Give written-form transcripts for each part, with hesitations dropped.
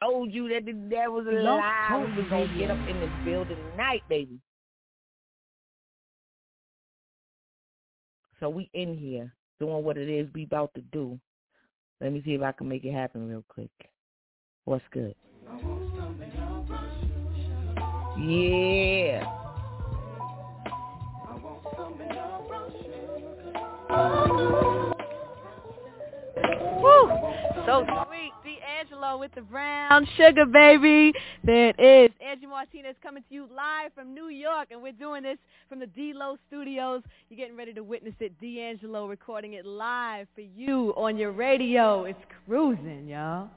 told you that the devil was alive. We was going to get up in the building tonight, baby. So we in here doing what it is we about to do. Let me see if I can make it happen real quick. What's good? Yeah. Woo! So sweet. D'Angelo with the brown sugar, baby. There it is. Angie Martinez coming to you live from New York, and we're doing this from the D-Lo Studios. You're getting ready to witness it. D'Angelo recording it live for you on your radio. It's cruising, y'all.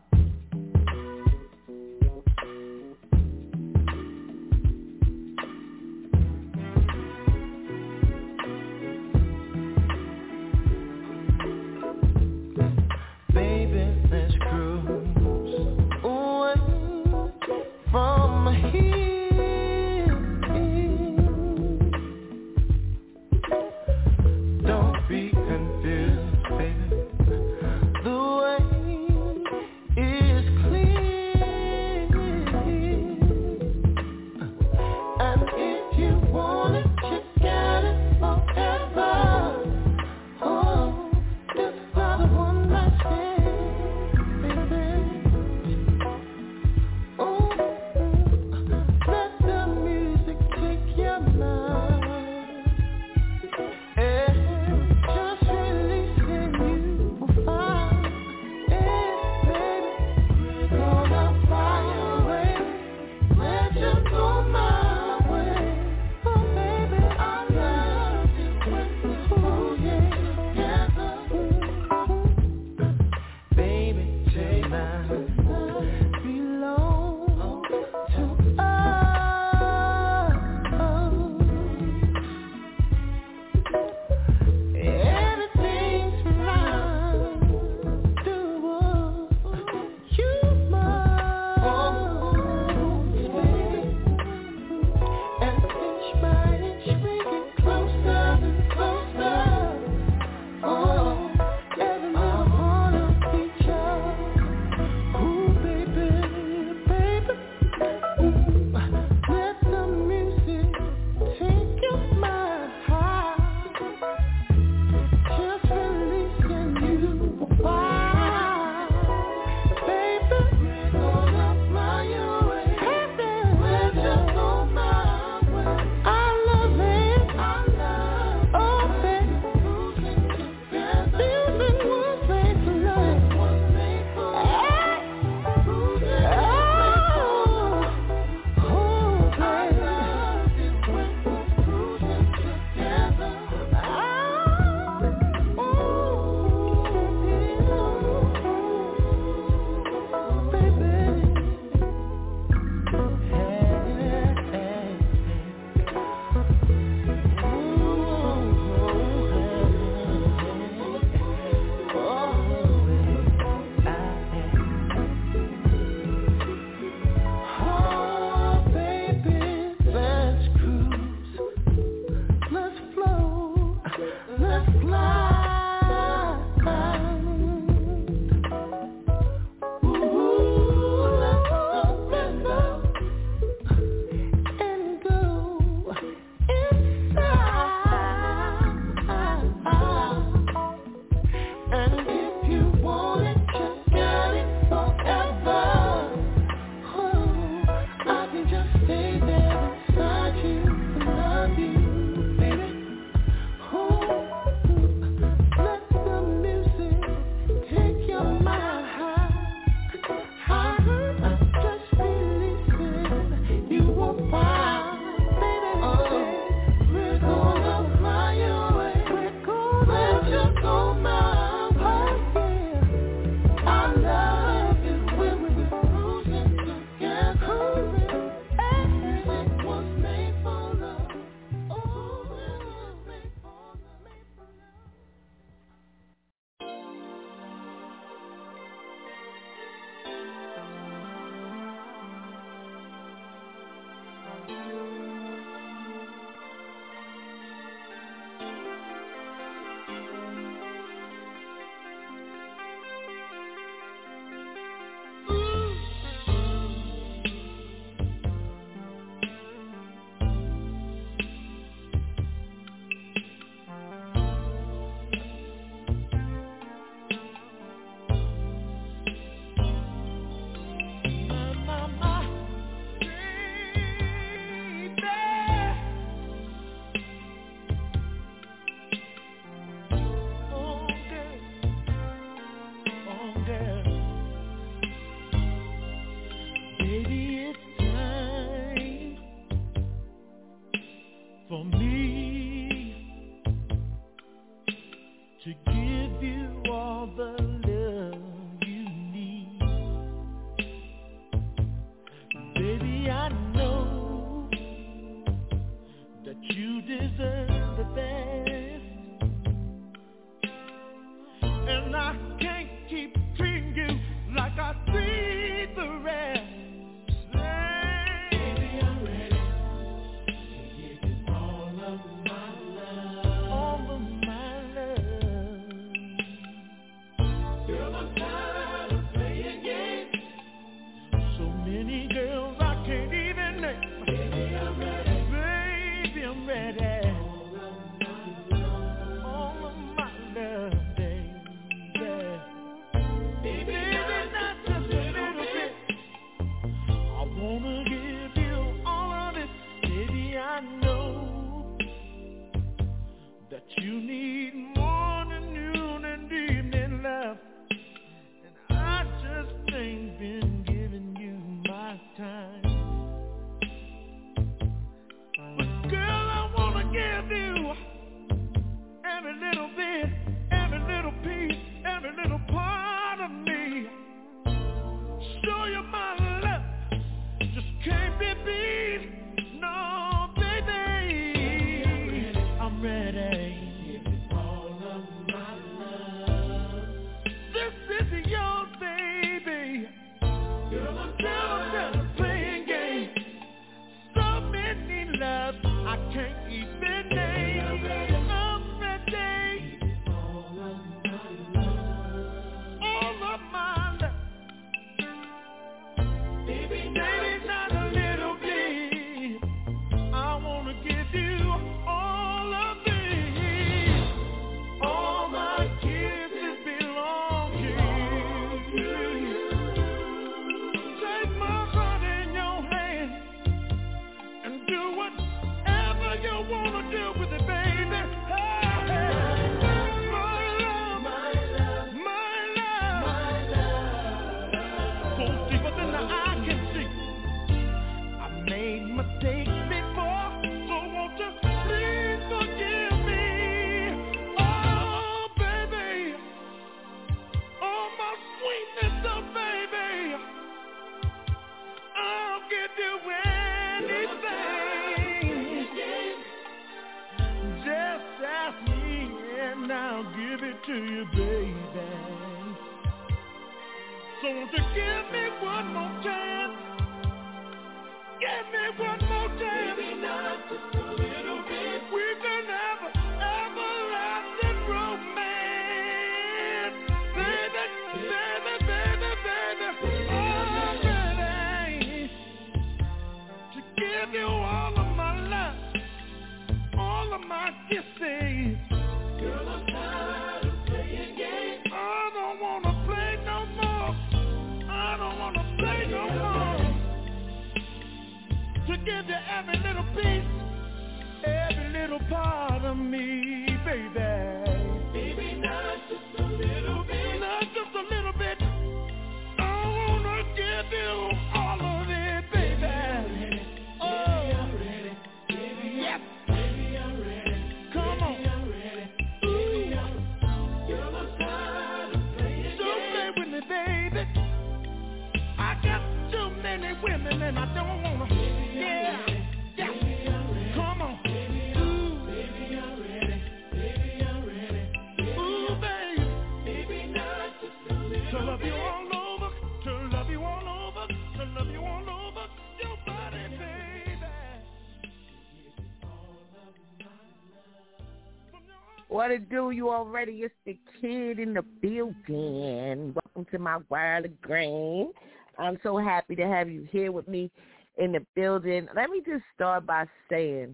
What it do? You already? It's the kid in the building. Welcome to my world of green. I'm so happy to have you here with me in the building. Let me just start by saying,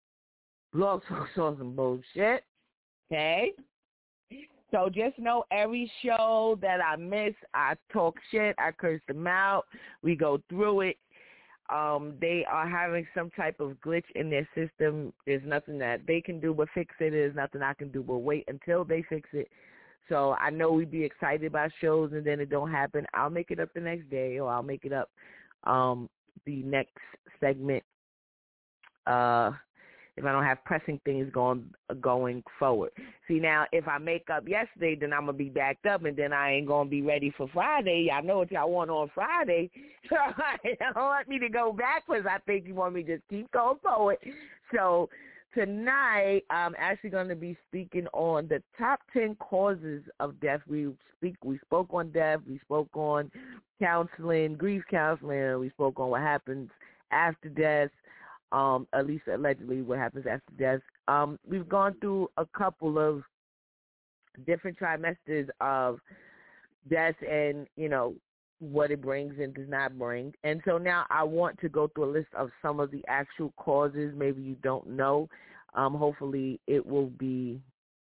Blog Talk saw some bullshit. Okay? So just know every show that I miss, I talk shit, I curse them out, we go through it. They are having some type of glitch in their system. There's nothing that they can do but fix it. There's nothing I can do but wait until they fix it. So I know we'd be excited about shows and then it don't happen. I'll make it up the next day, or I'll make it up the next segment if I don't have pressing things going forward. See, now, if I make up yesterday, then I'm going to be backed up, and then I ain't going to be ready for Friday. Y'all know what y'all want on Friday. So you don't want me to go backwards. I think you want me to just keep going forward. So tonight, I'm actually going to be speaking on the top 10 causes of death. We spoke on death. We spoke on counseling, grief counseling. We spoke on what happens after death. At least allegedly what happens after death. We've gone through a couple of different trimesters of death and, what it brings and does not bring. And so now I want to go through a list of some of the actual causes maybe you don't know. Hopefully it will be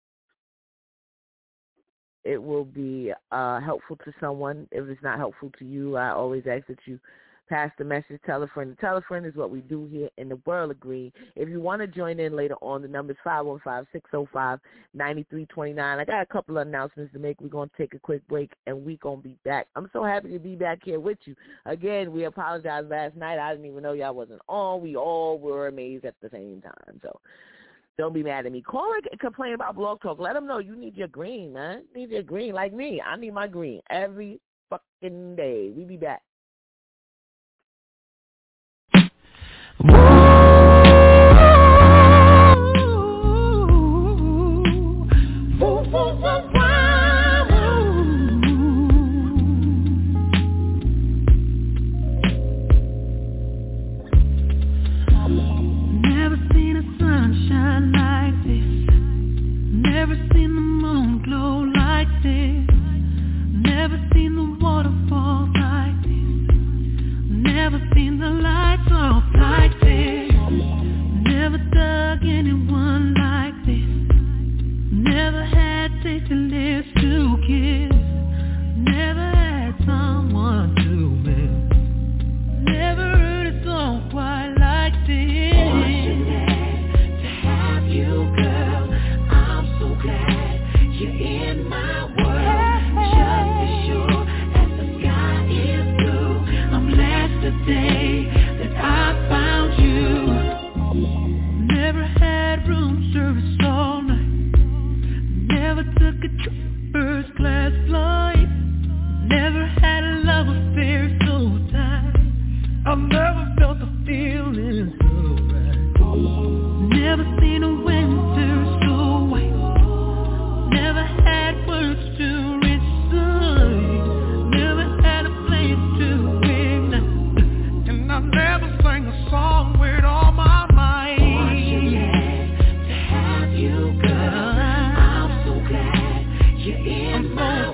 helpful to someone. If it's not helpful to you, I always ask that you pass the message, tell a friend. Tell a friend is what we do here in the world of green. If you want to join in later on, the number is 515-605-9329. I got a couple of announcements to make. We're going to take a quick break, and we're going to be back. I'm so happy to be back here with you. Again, we apologized last night. I didn't even know y'all wasn't on. We all were amazed at the same time. So don't be mad at me. Call and complain about Blog Talk. Let them know you need your green, man. You need your green like me. I need my green every fucking day. We be back. Never never seen the lights off like this. Never dug anyone like this. Never had tasting lips to kiss. Never had someone to miss. Never heard a song quite like this. Fortunate to have you, girl. I'm so glad you're in my world. Just as sure as the sky is blue, I'm blessed today that I found you. Never had room service all night. Never took a trip first class flight. Never had a love affair so tight. I've never felt the feeling so right. Never seen a winter so white. Never had words to recite. Never had a place to ignite. And I never sang a song with all my might. Fortunate to have you, girl. I'm so glad you're in my world.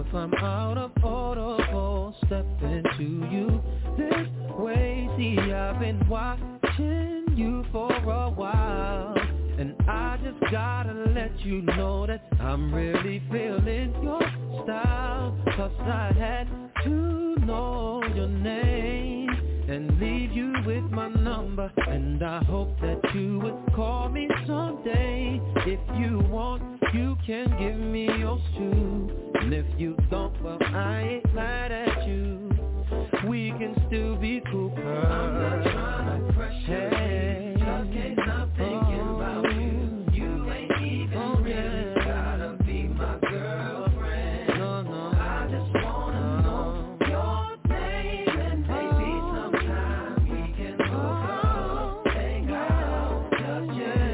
I'm out of order for stepping to you this way. See, I've been watching you for a while, and I just gotta let you know that I'm really feeling your style. 'Cause I had to know your name and leave you with my number, and I hope that you would call me someday. If you want, you can give me yours too, and if you don't, well, I ain't mad at you. We can still be cool, girl. I'm not trying to pressure you, just can't stop thinking about you. You ain't even really gotta be my girlfriend. No, I just wanna know your name, and maybe sometime we can hook up, hang out, just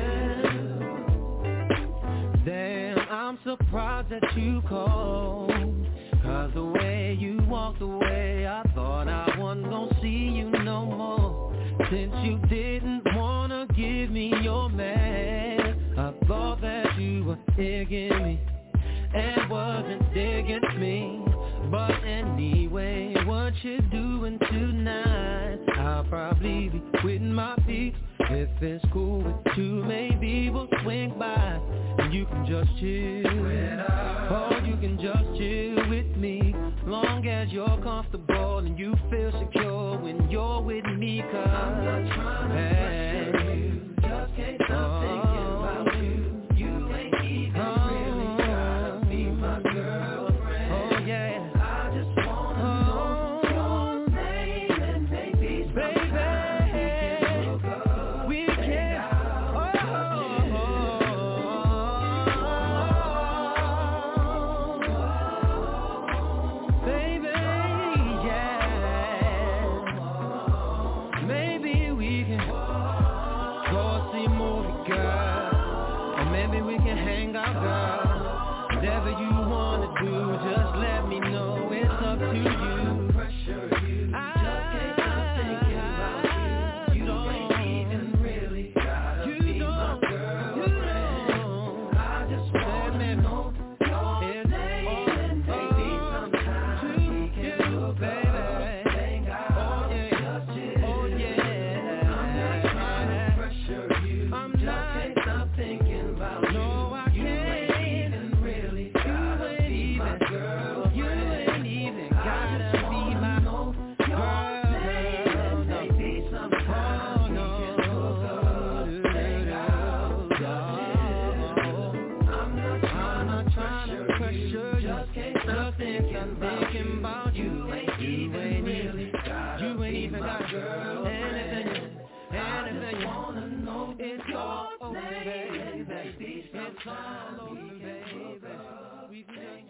you. Damn, I'm surprised that you called, 'cause the way you walked away, I thought I wasn't gonna see you no more. Since you didn't wanna give me your man, I thought that you were digging me and wasn't digging me. But anyway, what you doing tonight? I'll probably be with my feet. If it's cool with you, maybe we'll swing by and you can just chill. Or you can just chill with me, long as you're comfortable and you feel secure when you're with me. 'Cause I'm not trying to pressure you, just can't stop thinking about you. You ain't even really gotta be my girlfriend. Oh yeah, I just wanna know your name, and maybe sometime we can baby, yeah. Maybe we can go see a movie, girl, or maybe we can hang out, girl. Whatever you wanna do, just let me know. It's up to you. I can't stop thinking about you. You ain't even really gotta be my girlfriend. I just wanna know your name, and maybe sometime we can look up, hang out, just chill. I'm not trying to pressure you, just can't stop thinking about you. You ain't even really gotta be my girlfriend. You ain't even gotta be my girlfriend. Maybe sometime we can hook up, hang out, just chill. I'm not trying to pressure you, just can't stop thinking about you. You ain't even really gotta be my girl. Anything I just wanna know it's all okay, baby. It's all over, baby. We can just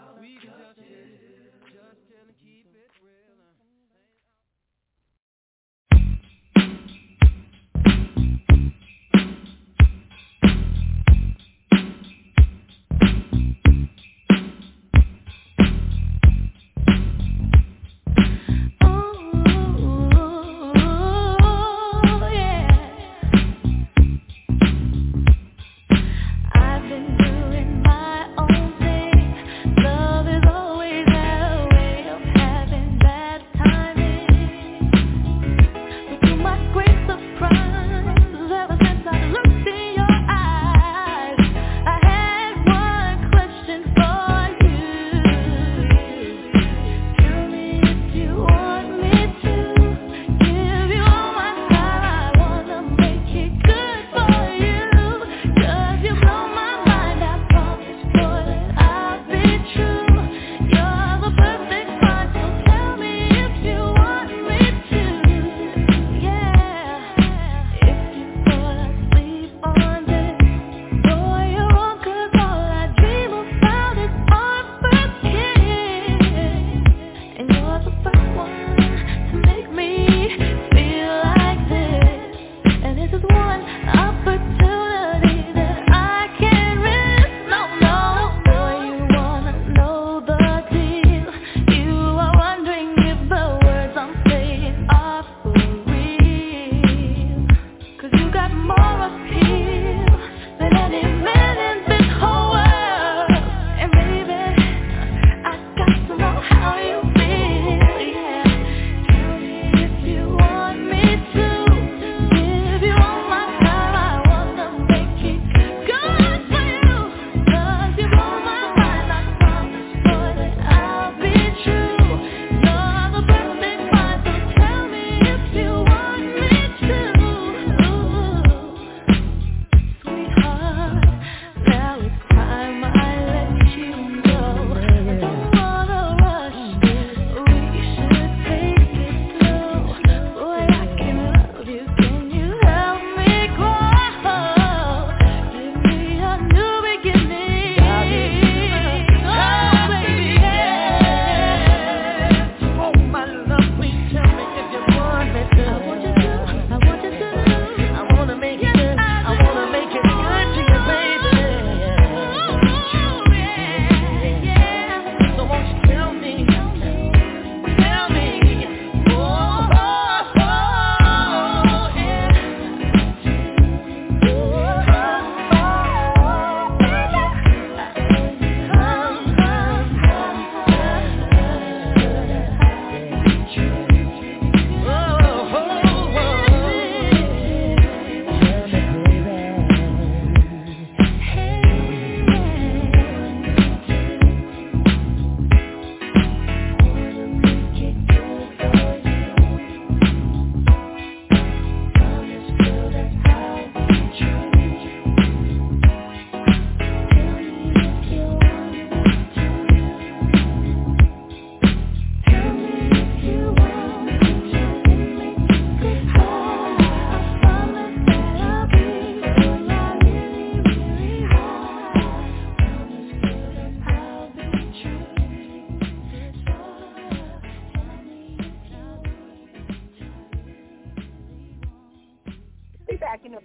keep it real. I've been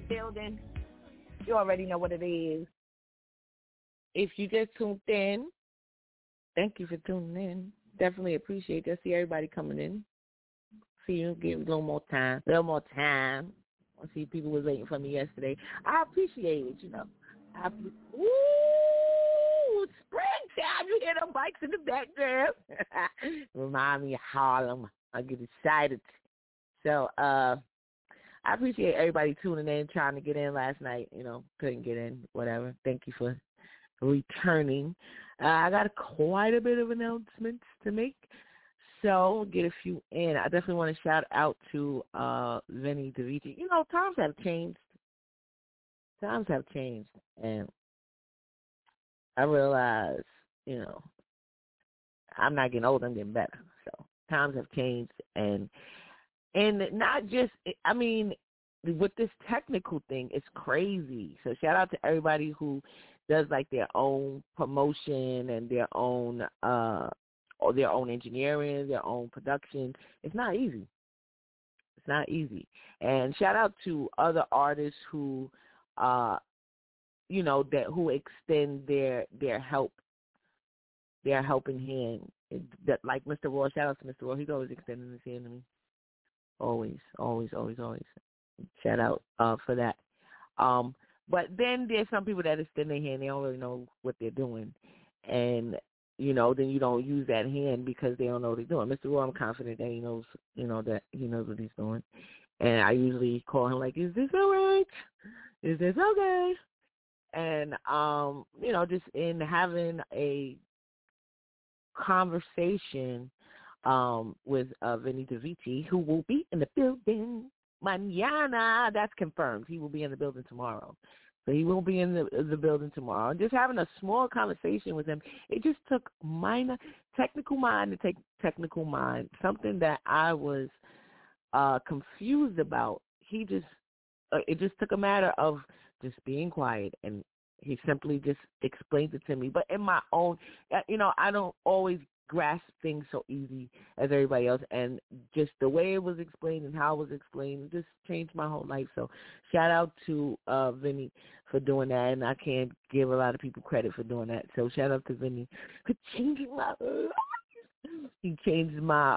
building. You already know what it is. If you just tuned in, thank you for tuning in. Definitely appreciate that. See everybody coming in. See you. Give a little more time. I see people was waiting for me yesterday. I appreciate it, you know. Ooh, springtime. You hear them bikes in the background. Remind me of Harlem. I get excited. So, I appreciate everybody tuning in, trying to get in last night. You know, couldn't get in, whatever. Thank you for returning. I got quite a bit of announcements to make, so get a few in. I definitely want to shout out to Vinny DeVici. You know, times have changed. And I realize, you know, I'm not getting old, I'm getting better. So times have changed, and not just, I mean, with this technical thing, it's crazy. So shout out to everybody who does like their own promotion and their own engineering, their own production. It's not easy. And shout out to other artists who, you know, who extend their helping hand. That, like Mr. Roy, shout out to Mr. Roy. He's always extending his hand to me. Always. Shout out for that. But then there's some people that extend their hand. They don't really know what they're doing. And, you know, then you don't use that hand because they don't know what they're doing. Mr. Roy, I'm confident that he knows, you know, that he knows what he's doing. And I usually call him like, is this all right? Is this okay? And, you know, just in having a conversation with Vinny DeVici, who will be in the building mañana. That's confirmed. He will be in the building tomorrow. So he will be in the building tomorrow. And just having a small conversation with him, it just took technical mind to take technical mind, something that I was confused about. It just took a matter of just being quiet, and he simply just explained it to me. But in my own, you know, I don't always grasp things so easy as everybody else, and just the way it was explained and how it was explained just changed my whole life. So shout out to Vinny for doing that, and I can't give a lot of people credit for doing that. So shout out to Vinny for changing my life. He changed my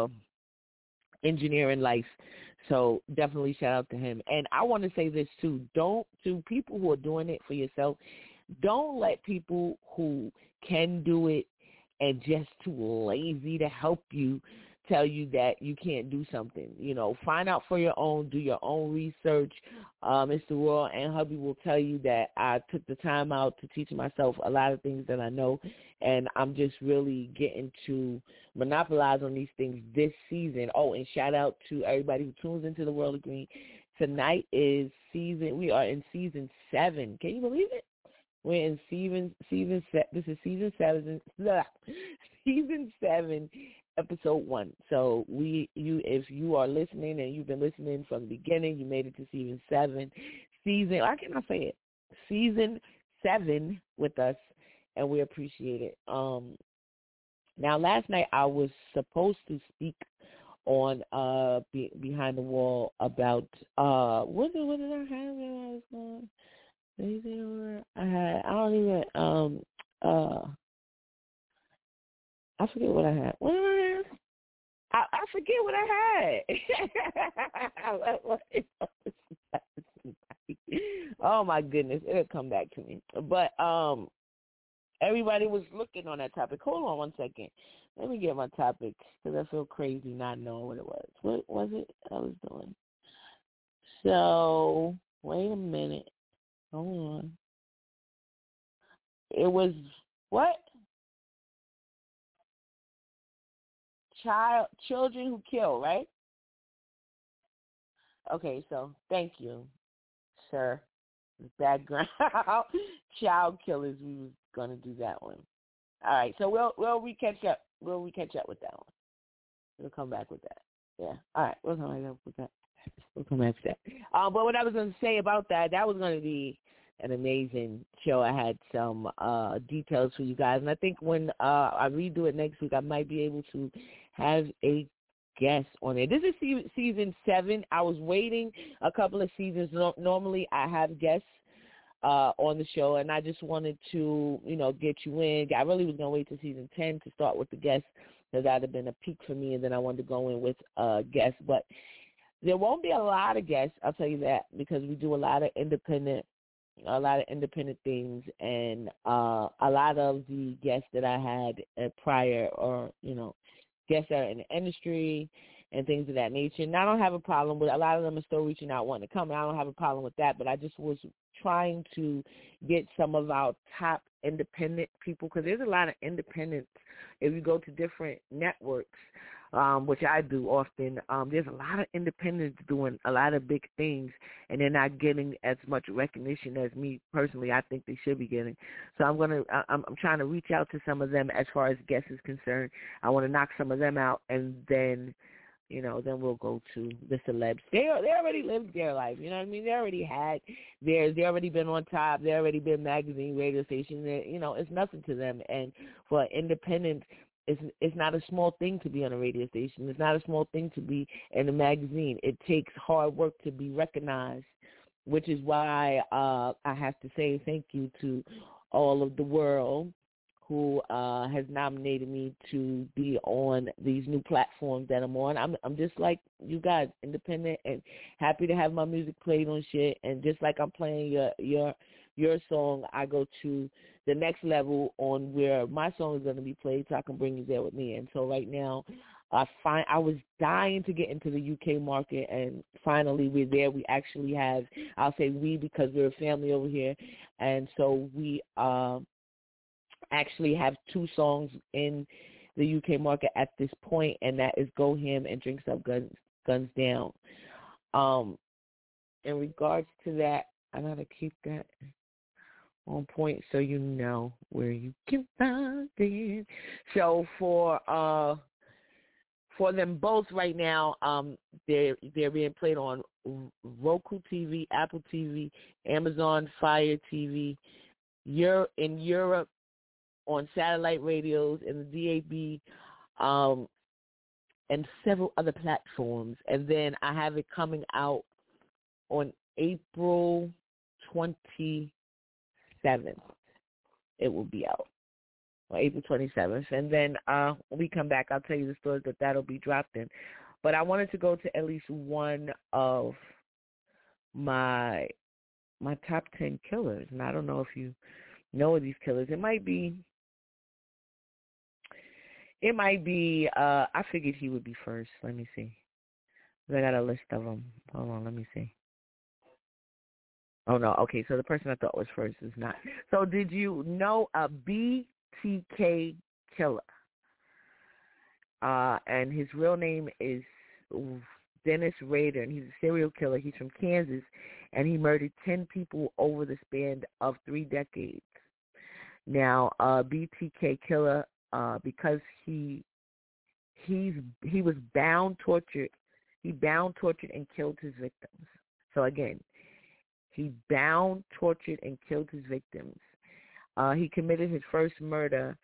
engineering life. So definitely shout out to him. And I want to say this too. To people who are doing it for yourself, don't let people who can do it and just too lazy to help you tell you that you can't do something. You know, find out for your own, do your own research. Mr. Roy and hubby will tell you that I took the time out to teach myself a lot of things that I know, and I'm just really getting to monopolize on these things this season. Oh, and shout out to everybody who tunes into the World of Green. Tonight is we are in season 7. Can you believe it? We're in this is season 7, episode 1. So if you are listening and you've been listening from the beginning, you made it to season 7. I cannot say it. Season 7 with us, and we appreciate it. Now, last night I was supposed to speak on Behind the Wall about what did I have when I was going? I forget what I had. I forget what I had. Oh my goodness, it'll come back to me. But everybody was looking on that topic. Hold on one second. Let me get my topic because I feel crazy not knowing what it was. What was it I was doing? So wait a minute. Hold on. It was what? Children who kill, right? Okay, so thank you, sir. Background. Child killers. We was gonna do that one. All right, so we'll catch up. We'll catch up with that one. We'll come back with that. Yeah. All right, we'll come back with that. We'll come back to that. But what I was going to say about that was going to be an amazing show. I had some details for you guys. And I think when I redo it next week, I might be able to have a guest on there. This is season 7. I was waiting a couple of seasons. Normally I have guests on the show, and I just wanted to, get you in. I really was going to wait till season 10 to start with the guests, because that would have been a peak for me, and then I wanted to go in with guests. But there won't be a lot of guests, I'll tell you that, because we do a lot of independent things, and a lot of the guests that I had prior are, guests that are in the industry and things of that nature. And I don't have a problem with, a lot of them are still reaching out, wanting to come, and I don't have a problem with that, but I just was trying to get some of our top independent people, because there's a lot of independents. If you go to different networks, which I do often, there's a lot of independents doing a lot of big things, and they're not getting as much recognition as me personally I think they should be getting. So I'm trying to reach out to some of them as far as guests is concerned. I want to knock some of them out, and then then we'll go to the celebs. They already lived their life, you know what I mean? They already had theirs. They already been on top. They already been magazine, radio station. It's nothing to them. And for independent, it's not a small thing to be on a radio station. It's not a small thing to be in a magazine. It takes hard work to be recognized, which is why I have to say thank you to all of the world who has nominated me to be on these new platforms that I'm on. I'm just like you guys, independent, and happy to have my music played on shit. And just like I'm playing your song, I go to the next level on where my song is going to be played, so I can bring you there with me. And so right now, I was dying to get into the UK market, and finally we're there. We actually have, I'll say we because we're a family over here, and so we actually have 2 songs in the UK market at this point, and that is Go Ham and Drinks Up Guns Down. In regards to that, I gotta keep that on point so you know where you can find it. So for them both right now, they're being played on Roku TV, Apple TV, Amazon Fire TV, in Europe, on satellite radios, in the DAB, and several other platforms. And then I have it coming out on April 27th. It will be out on April 27th. And then when we come back, I'll tell you the stores that'll be dropped in. But I wanted to go to at least one of my top 10 killers. And I don't know if you know of these killers. It might be, I figured he would be first. Let me see. I got a list of them. Hold on, let me see. Oh, no. Okay, so the person I thought was first is not. So did you know a BTK killer? And his real name is Dennis Rader, and he's a serial killer. He's from Kansas, and he murdered 10 people over the span of 3 decades. Now, BTK killer, because he was bound, tortured. He bound, tortured, and killed his victims. So again, he bound, tortured, and killed his victims. He committed his first murder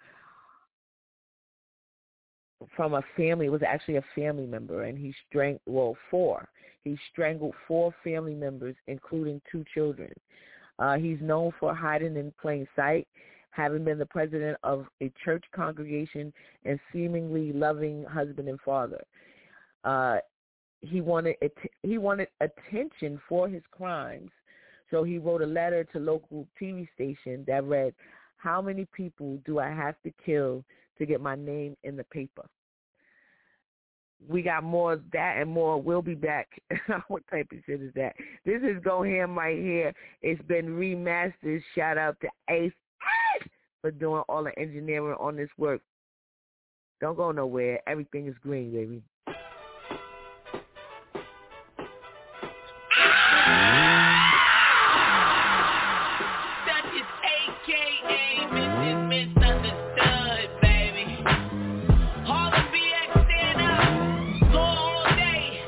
from a family. It was actually a family member, and he strangled 4. He strangled 4 family members, including 2 children. He's known for hiding in plain sight, having been the president of a church congregation, and seemingly loving husband and father. He wanted attention for his crimes, so he wrote a letter to local TV station that read, "How many people do I have to kill to get my name in the paper?" We got more of that and more. We'll be back. What type of shit is that? This is Go Ham right here. It's been remastered. Shout out to Ace for doing all the engineering on this work. Don't go nowhere. Everything is green, baby. That is AKA Mrs. Misunderstood, baby. Harlem BX, stand up. Lord all day.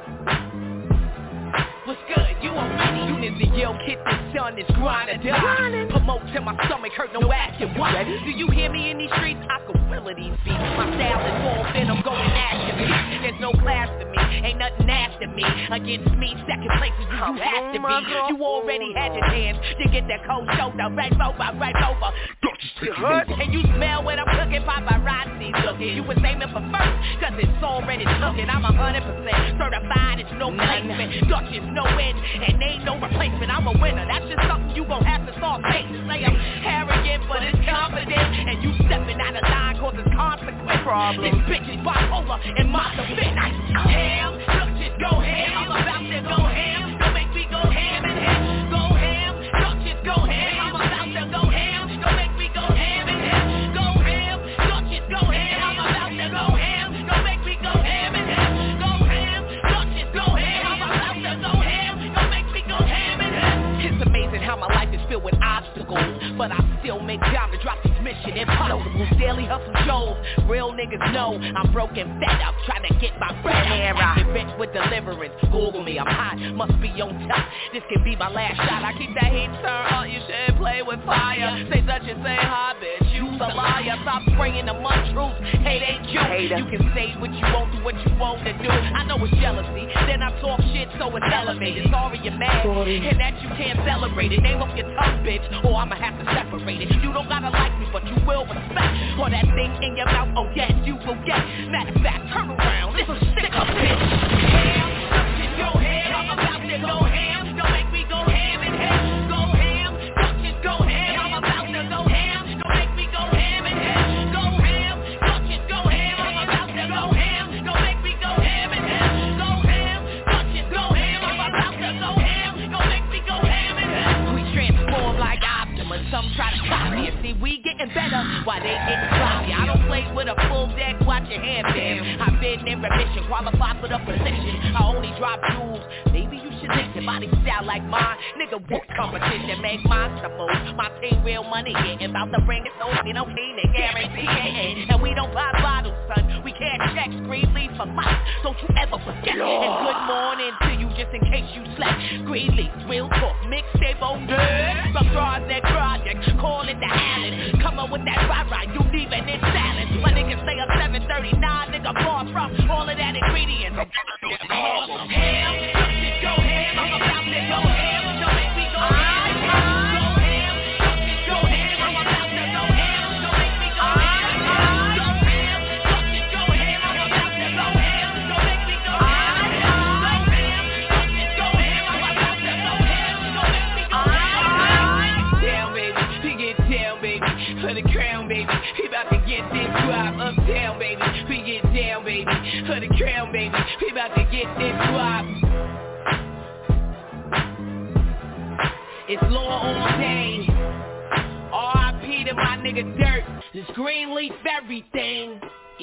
What's good? You on many units and yo, kid, the sun is grinding. Promote till my stomach hurt, no ass, you what? Do you hear me in these streets? I could will of these beats. My My style is full venom going after me. There's no class to me, ain't nothing after me. Against me, second place is where you have to be. You already had your chance to get that cold shoulder. Right over. And you smell what I'm cooking, paparazzi looking. You was aiming for first, cause it's already looking. I'm 100% certified, it's no placement. Dutch is no end, and ain't no replacement. I'm a winner, that's just something you gon' have to start facing. Say I'm arrogant, but it's confident. And you stepping out of line causes consequence. This bitch is bipolar and my defense. Ham, Dutch is go ham. I'm about to go ham. Don't make me go ham and ham. Go ham, Dutch is go ham. I'm about to go ham. Don't make me go ham and ham. Go ham, Dutch is go ham. I'm about to go ham. Don't make me go ham and ham. Go ham, Dutch is go ham. I'm about to go ham. Don't make me go ham and ham. It's amazing how my life is filled with obstacles, but I still make time to drop these mission impossible. Daily hustle shows, real niggas know I'm broken, fed up, trying to get my bread. Get rich with deliverance, Google me, I'm hot, must be on top. This could be my last shot. I keep that heat turned on, you should play with fire. Say such and say hi, bitch, you's a liar. Stop spraying the mud truth, hate ain't you. You can say what you won't do, what you want to do. I know it's jealousy, then I talk shit so it's elevated. Sorry you're mad, and that you can't celebrate it. Name up your tongue, bitch, or I'ma have to separate it. You don't gotta like me, but you will respect. Or that thing in your mouth, oh yes, you will get. Matter of fact, turn around, this is sick of bitch. Ham, Dutch is go ham, I'm about to go ham. Don't make me go ham and ham. Go ham, Dutch is go ham, I'm about to go ham. Don't make me go ham and ham. Go ham, Dutch is go ham, I'm about to go ham. Don't make me go ham and ham. Go ham, Dutch is go ham, I'm about to go ham. Don't make me go ham and ham. We transform like Optimus, some try to copy us. See, we getting better while they getting sloppy. I don't play with a full deck, watch your hand, fam. I've been in remission, qualified for the position. I only drop jewels, maybe you should listen. Body style like mine, nigga, what competition? Make monster moves, my team real money getting. About to bring it, so we don't need it, guarantee it. And we don't buy bottles, son, we can't check, Greenleaf for life, don't you ever forget. And good morning to you, just in case you slept. Greenleaf, real talk, mixtape on good. Some draws that project, call it the Allen. Come up with that ride, you leaving it silent. My niggas say I'm 739, nigga, far from all of that ingredients. Ham, Dutch go ham, I'm about to go ham. Don't make me go ham. Go ham, Dutch go ham, I'm about to go ham. Don't make me go ham. Go ham, Dutch go ham, I'm about to go ham. Don't make me go ham. Go ham, Dutch go ham, I'm about to go ham. Don't make me go ham. Down, baby, we get down, baby, for the crown, baby. We about to get this drop uptown, baby. We get down, baby, for the crown, baby. We about to get this drop. It's law all day. R.I.P. to my nigga Dirt. This Greenleaf everything.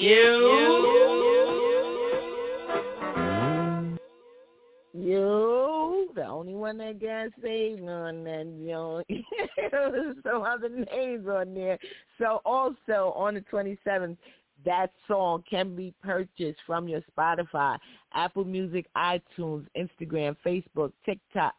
You, the only one that got saved on that joint. Some other names on there. So also on the 27th, that song can be purchased from your Spotify, Apple Music, iTunes, Instagram, Facebook, TikTok,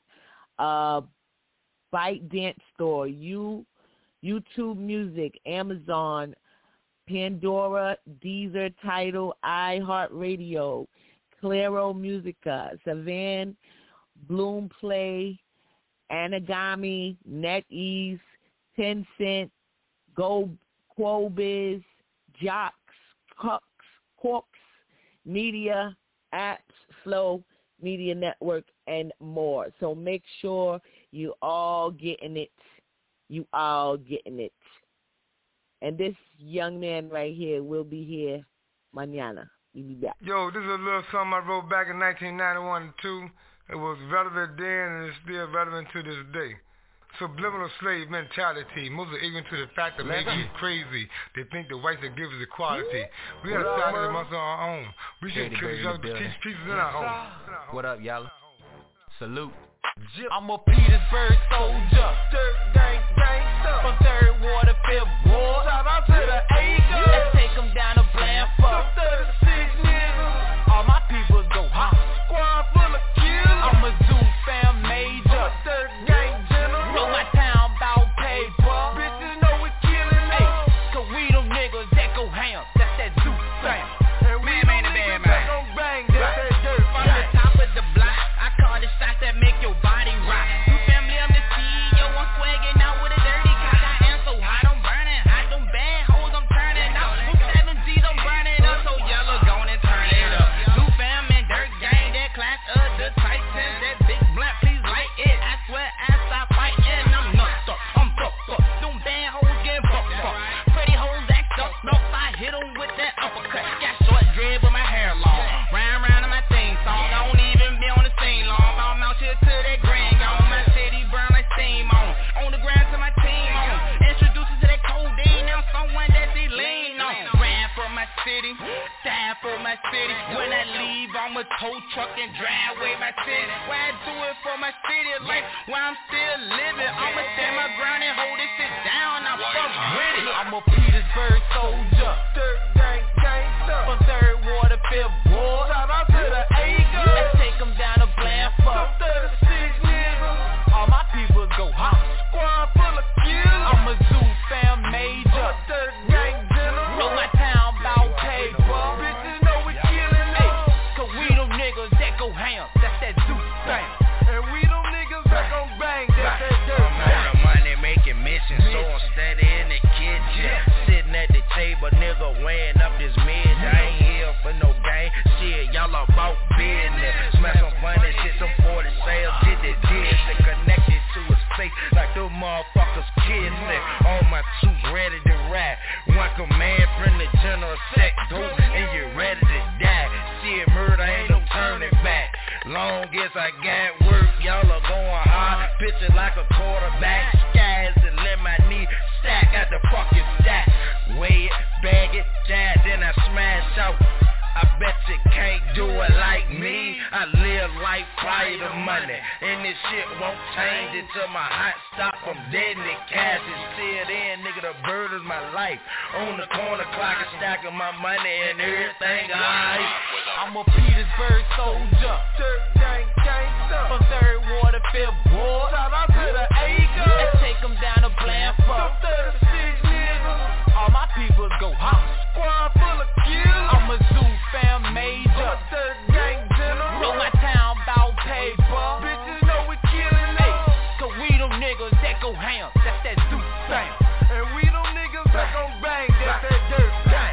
Byte Dance Store, YouTube Music, Amazon, Pandora, Deezer, Tidal, iHeartRadio, Claro Musica, Savan, Bloom Play, Anagami, NetEase, Tencent, Quobiz, Jocks, Quarks, Media, Apps, Flow, Media Network, and more. So make sure you all getting it. You all getting it. And this young man right here will be here mañana. We'll be back. Yo, this is a little something I wrote back in 1991 and 2. It was relevant then and it's still relevant to this day. Subliminal slave mentality. Most are ignorant to the fact that making it crazy. They think the whites that give us equality. We got to start it amongst our own. We shouldn't kill each other, but teach pieces in our home. What up, y'all? Salute. I'm a Petersburg soldier. Dirt gang gangster. From 3rd Ward to 5th Ward. Shout out to the Acres. Let's take them down to Blandford. 36 niggas. All my people go hot. Squad full of killers. I'm a zoo fam major. Dirt gang general. Know my town bout paper. Bitches know we killing. Hey, cause we them niggas that go ham. That's that zoo Bam. Man, the bad man. From the top of the block, I call the shots that make your body rock. You family, I'm the CEO, I'm swagging out with a dirty cock. I am so hot, I'm burning hot. Them bad hoes, I'm turning out. Them 7Gs, I'm burning up. So yellow, gone and turn it up. New fam and dirt gang, that class of the Titans. That big blunt, please light it. I swear I stop fighting, I'm nuts up, I'm fucked up. Them bad hoes get fucked up. Pretty hoes act up, no, I hit them with that uppercut. Got short dread, but my hair long. Round in my thing song, I don't even be on the scene long. I'm out here to that grand gone. My city burn like steam on the ground to my team on. Introducing to that codeine, now someone that they lean on. Ran for my city, died for my city. When I leave, I'm a tow truck and drive away my city. Why I do it for my city, like while I'm still living. I'ma stand my ground and hold this shit down. I fuck with it. I'm a Petersburg soldier, third gang gangster, from Third Water, Fifth Ward. Shout out to the Acres. Let's take them down to Blandford. 36 niggas. All my people go hot. Squad full of killers. I'm a zoo fam major. Third gang general. Know my town bout paper. Bitches know we killing them. Cause we them niggas that go ham. That's that zoo fam. And we them niggas that gon' bang. That's that dirt. I'm on a money making mission, so I'm steady in the kitchen. Sitting at the table, nigga weighing up this mid. I ain't here for no game. Shit, y'all about business. Smash some funny shit, some 40 sales. Get the deals and connected to his face like them motherfuckers kidney. All my troops ready to ride. One command from the general sector, and you ready to die. Shit, murder ain't no turning back. Long as I got work, y'all are going hard. Pitching like a quarterback. Skies and let my knee stack at the fucking stack. Weigh it, bag it, down, then I smash out. I bet you can't do it like me. I live life prior to money, and this shit won't change until my hot stop. I'm dead and the cash is still in, nigga. The bird is my life. On the corner clock and stacking my money and everything alright. I'm a Petersburg soldier, third gang gangster, from Third Water, Fifth Ward. Shout out to the Acres. Let's take them down to Blandford. 36 niggas. All my people go hot. Squad full of killers. I'm a zoo fam major. Third gang general. Know my town bout paper. Bitches know we killing them. Cause we them niggas that go ham. That's that zoo fam. And we them niggas that gon' bang. That's that dirt bang.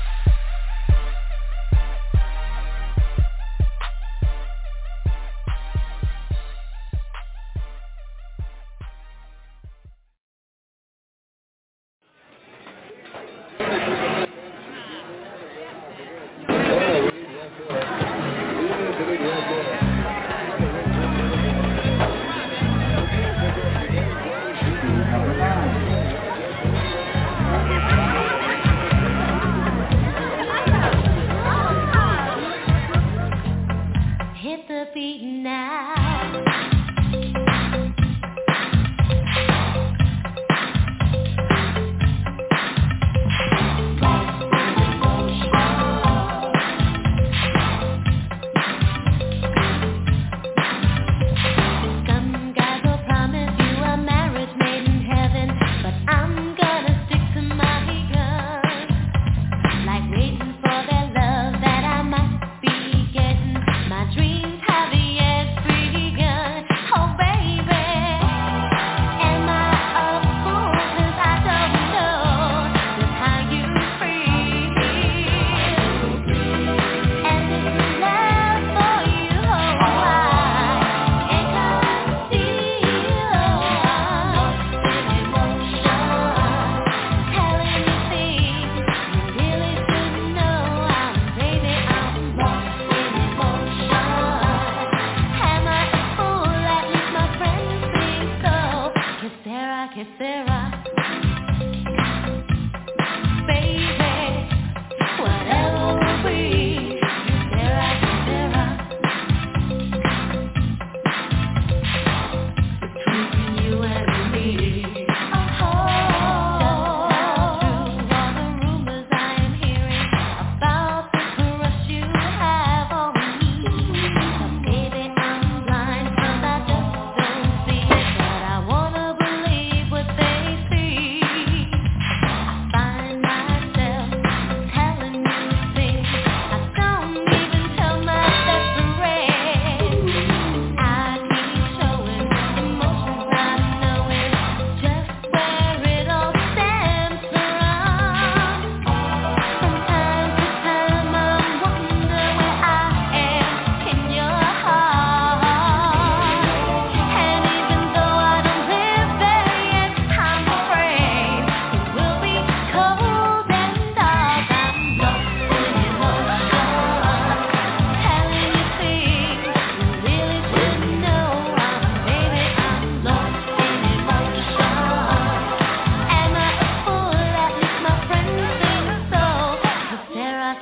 Hit the beat now.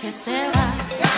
que se va.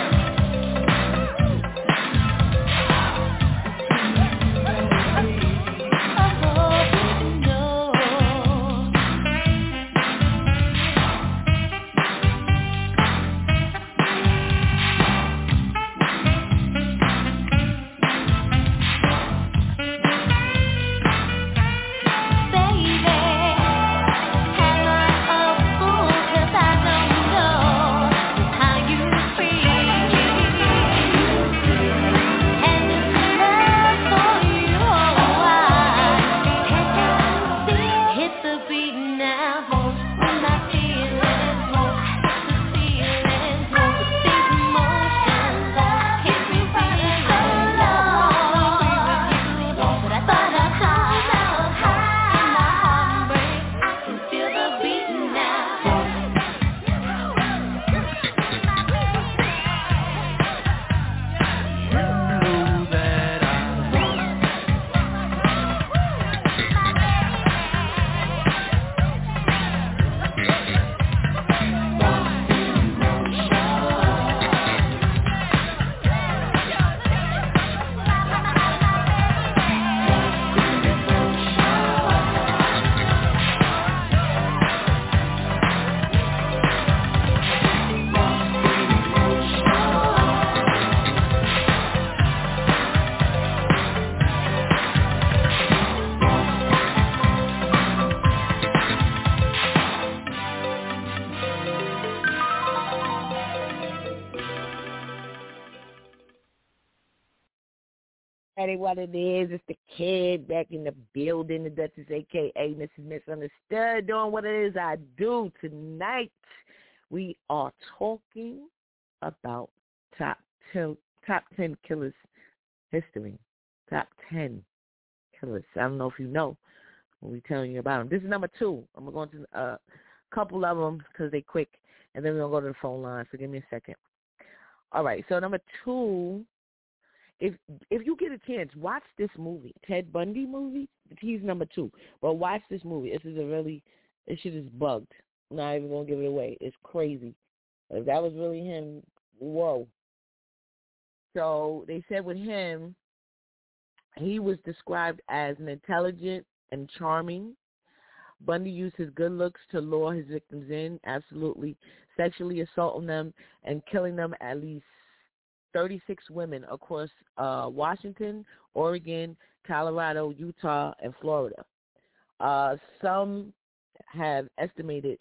What it is, it's the kid back in the building, the Duchess, a.k.a. Mrs. Misunderstood, doing what it is I do. Tonight, we are talking about top 10 killers history. Top 10 killers. I don't know if you know when we're telling you about them. This is number 2. I'm going to go into a couple of them because they're quick, and then we're going to go to the phone line, so give me a second. All right, so number 2, If you get a chance, watch this movie, Ted Bundy movie. He's number 2, but watch this movie. This shit is bugged. I'm not even gonna give it away. It's crazy. If that was really him, whoa. So they said with him, he was described as an intelligent and charming. Bundy used his good looks to lure his victims in, absolutely sexually assaulting them and killing them at least 36 women across Washington, Oregon, Colorado, Utah, and Florida. Some have estimated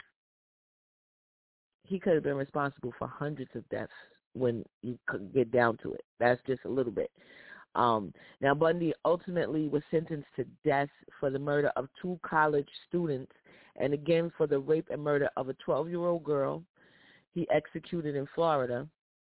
he could have been responsible for hundreds of deaths when you could get down to it. That's just a little bit. Now, Bundy ultimately was sentenced to death for the murder of 2 college students and again for the rape and murder of a 12-year-old girl he executed in Florida.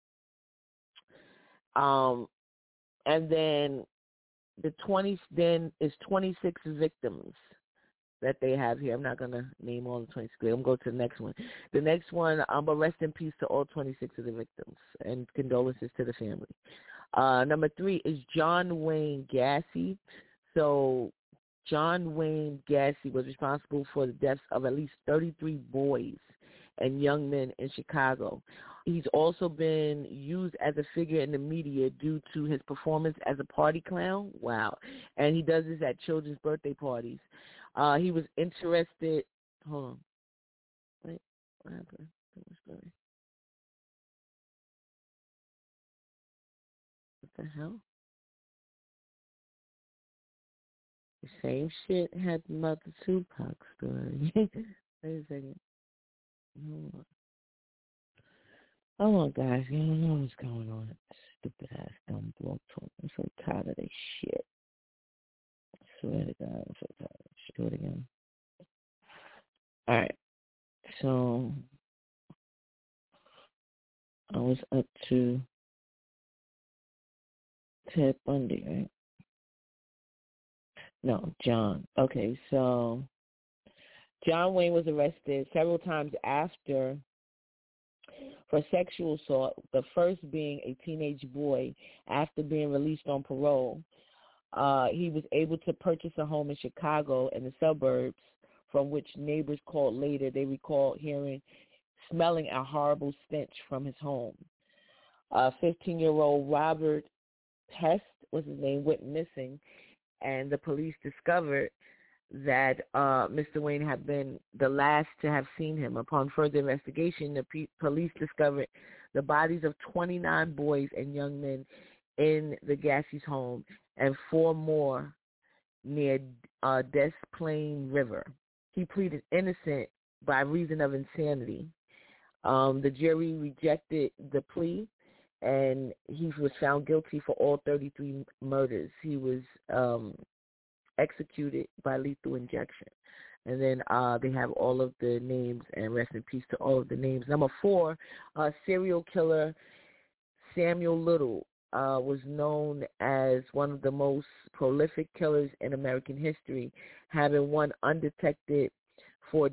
And then is 26 victims that they have here. I'm not going to name all the 26. I'm going to go to the next one. The next one, but rest in peace to all 26 of the victims and condolences to the family. Number 3 is John Wayne Gacy. So John Wayne Gacy was responsible for the deaths of at least 33 boys and young men in Chicago. He's also been used as a figure in the media due to his performance as a party clown. Wow. And he does this at children's birthday parties. He was interested. Hold on. Wait, what happened? What the hell? The same shit happened about the Tupac story. Wait a second. Hold on, guys. You don't know what's going on. Stupid ass dumb blog talk. I'm so tired of this shit. I swear to God, I'm so tired of this shit. Do it again. Alright. So I was up to Ted Bundy, right? No, John. Okay, so John Wayne was arrested several times after for sexual assault, the first being a teenage boy after being released on parole. He was able to purchase a home in Chicago and the suburbs, from which neighbors called later. They recalled hearing smelling a horrible stench from his home. 15-year-old Robert Pest was his name, went missing, and the police discovered that Mr. Wayne had been the last to have seen him. Upon further investigation, the police discovered the bodies of 29 boys and young men in the Gassie's home and 4 more near Des Plaines River. He pleaded innocent by reason of insanity. The jury rejected the plea, and he was found guilty for all 33 murders. He was executed by lethal injection. And then they have all of the names, and rest in peace to all of the names. Number 4, serial killer Samuel Little was known as one of the most prolific killers in American history, having gone undetected for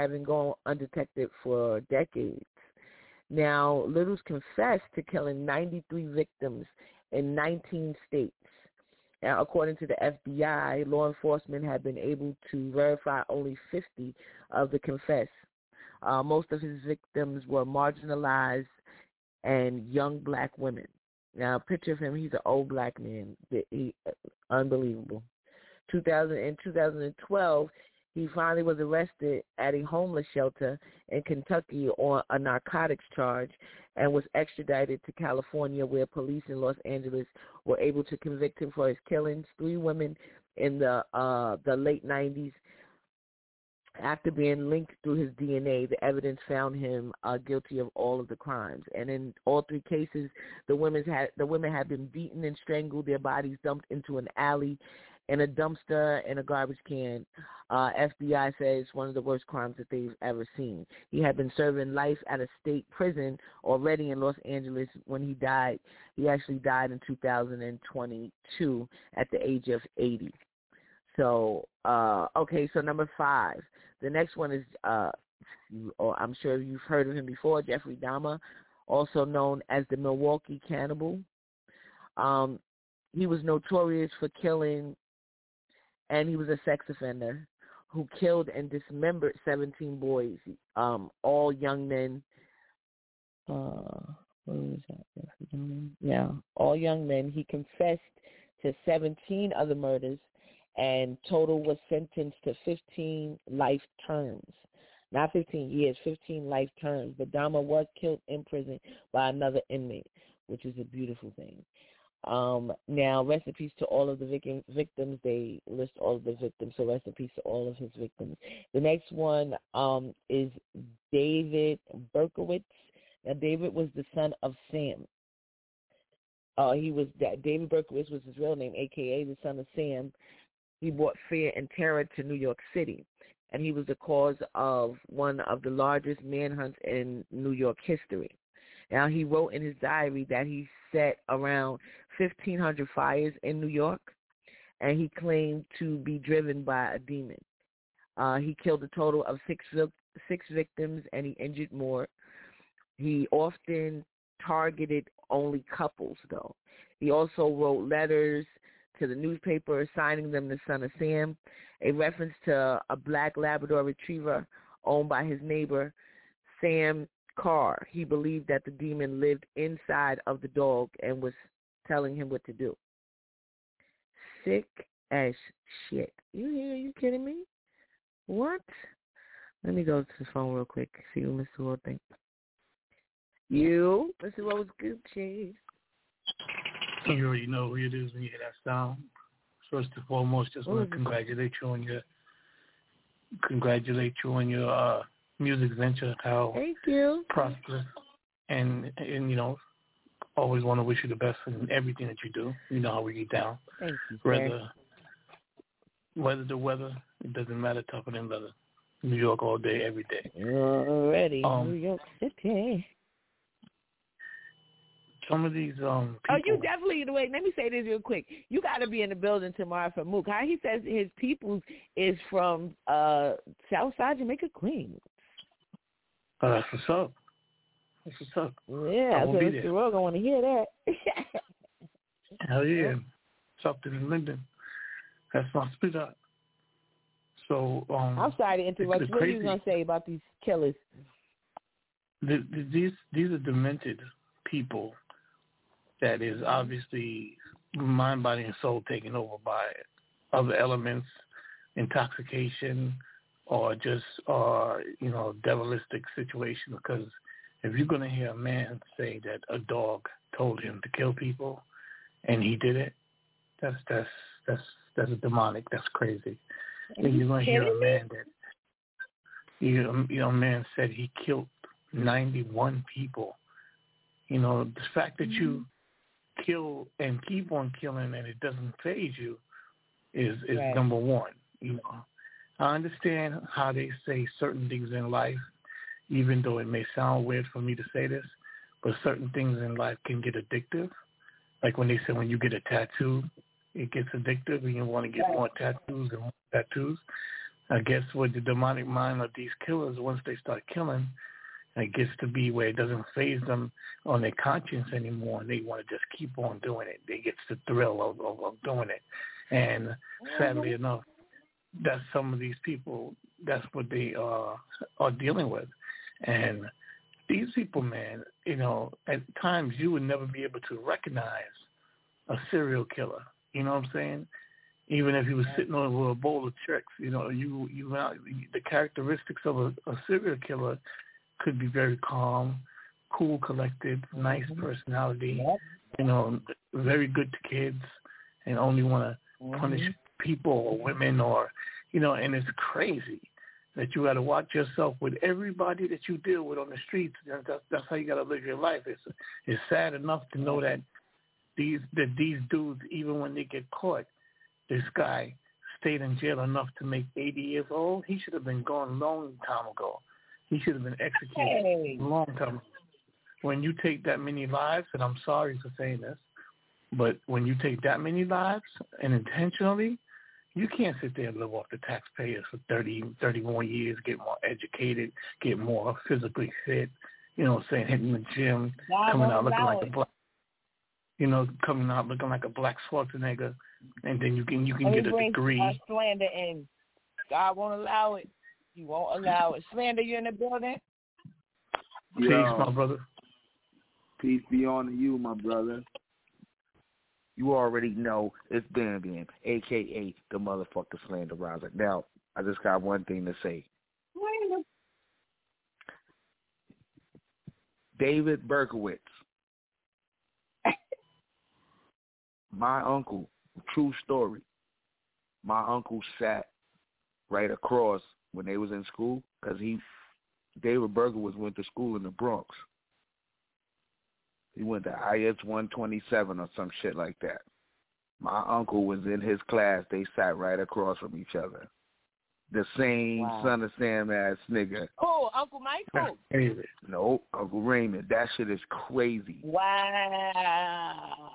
decades. Now, Little's confessed to killing 93 victims in 19 states. Now, according to the FBI, law enforcement had been able to verify only 50 of the confessed. Most of his victims were marginalized and young black women. Now, picture of him, he's an old black man. Unbelievable. In 2012, he finally was arrested at a homeless shelter in Kentucky on a narcotics charge and was extradited to California, where police in Los Angeles were able to convict him for his killings. 3 women in the late 90s. After being linked through his DNA, the evidence found him guilty of all of the crimes. And in all 3 cases, the women had been beaten and strangled, their bodies dumped into an alley, in a dumpster, in a garbage can. FBI says one of the worst crimes that they've ever seen. He had been serving life at a state prison already in Los Angeles when he died. He actually died in 2022 at the age of 80. So, okay, so number 5. The next one is, I'm sure you've heard of him before, Jeffrey Dahmer, also known as the Milwaukee Cannibal. He was notorious for killing, and he was a sex offender who killed and dismembered 17 boys, all young men. What was that? Yeah, all young men. He confessed to 17 other murders, and total was sentenced to 15 life terms. Not 15 years, 15 life terms. But Dahmer was killed in prison by another inmate, which is a beautiful thing. Now, rest in peace to all of the victims. They list all of the victims, so rest in peace to all of his victims. The next one is David Berkowitz. Now, David was the son of Sam. David Berkowitz was his real name, a.k.a. the son of Sam. He brought fear and terror to New York City, and he was the cause of one of the largest manhunts in New York history. Now, he wrote in his diary that he set around 1,500 fires in New York, and he claimed to be driven by a demon. He killed a total of 6 victims, and he injured more. He often targeted only couples, though. He also wrote letters to the newspaper assigning them the son of Sam, a reference to a black Labrador retriever owned by his neighbor, Sam Carr. He believed that the demon lived inside of the dog and was telling him what to do. Sick as shit. You kidding me? What? Let me go to the phone real quick, see what Mr. Will thinks. Mr. Will's Gucci. You already know who it is when you hear that sound. First and foremost, just want to congratulate you on your music venture, how Thank you. prosperous, and you know, always want to wish you the best in everything that you do. You know how we get down. Thank you, sir. Whether the weather, it doesn't matter, tougher than leather. New York all day, every day. Already, New York City. Some of these people. Oh, you definitely, wait, let me say this real quick. You got to be in the building tomorrow for Mook. How he says his people is from Southside Jamaica, Queens. That's what's up. That's what's up. Yeah, so Mr. Rogue, I want to hear that. Hell yeah. Something in Linden. That's my sweetheart. So, I'm sorry to interrupt. What are you going to say about these killers? these are demented people that is obviously mind, body, and soul taken over by other elements, intoxication, or just devilistic situation. Because if you're gonna hear a man say that a dog told him to kill people and he did it, that's demonic. That's crazy. And you're gonna hear a man that a man said he killed 91 people. The fact that you kill and keep on killing and it doesn't faze you is right. Number one. I understand how they say certain things in life, even though it may sound weird for me to say this, but certain things in life can get addictive. Like when they say when you get a tattoo, it gets addictive and you want to get more tattoos and more tattoos. I guess with the demonic mind of these killers, once they start killing, it gets to be where it doesn't faze them on their conscience anymore, and they want to just keep on doing it. They get the thrill of doing it. And sadly enough, that's some of these people, that's what they are dealing with. And these people, man, at times you would never be able to recognize a serial killer. You know what I'm saying? Even if he was sitting over a bowl of tricks, the characteristics of a serial killer could be very calm, cool, collected, nice personality, very good to kids, and only want to punish people or women and it's crazy that you got to watch yourself with everybody that you deal with on the streets. That's how you got to live your life. It's sad enough to know that these dudes, even when they get caught, this guy stayed in jail enough to make 80 years old. He should have been gone a long time ago. He should have been executed a long time ago. When you take that many lives, and I'm sorry for saying this, but when you take that many lives and intentionally, you can't sit there and live off the taxpayers for 30 more years, get more educated, get more physically fit, hitting the gym, coming out looking like a black, coming out looking like a black Schwarzenegger, and then you can get a degree. Slander in. God won't allow it. He won't allow it. Slander, you in the building? Peace, my brother. Peace be on you, my brother. You already know it's Bam Bam, a.k.a. the motherfucker Slanderizer. Now, I just got one thing to say. David Berkowitz. My uncle, true story, my uncle sat right across when they was in school because David Berkowitz went to school in the Bronx. He went to IS 127 or some shit like that. My uncle was in his class. They sat right across from each other. The same Son of Sam ass nigga. Oh, Uncle Michael. No, Uncle Raymond. That shit is crazy. Wow.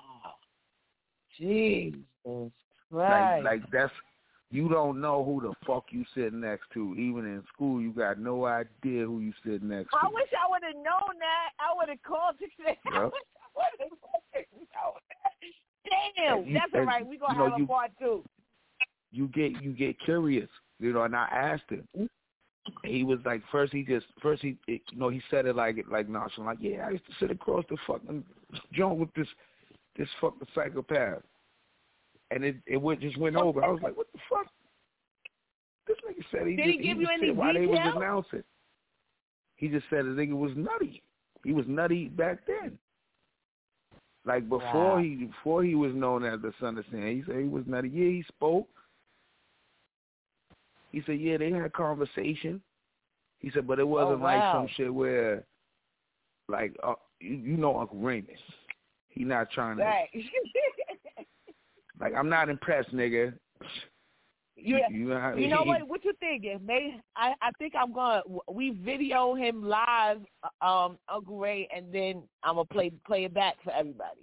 Jesus Christ. Like that's, you don't know who the fuck you sitting next to. Even in school, you got no idea who you sitting next to. I wish I would have known that. I would have called you today. Yep. Damn, that's all right. We're going to have a part two. You get curious, and I asked him. He was like, he said it like nonchalant, like, yeah, I used to sit across the fucking joint with this fucking psychopath. And it just went over. I was like, what the fuck? This nigga said Did he give you any while details? They was announcing. He just said the nigga was nutty. He was nutty back then. Like before he was known as the Son of Sam, he said he was nutty. Yeah, he spoke. He said, yeah, they had conversation. He said, but it wasn't like some shit where, like, you know Uncle Raymond. He not trying to. Right. Like, I'm not impressed, nigga. Yeah. You know what? What you thinking? I think we video him live, Uncle Ray, and then I'm going to play it back for everybody.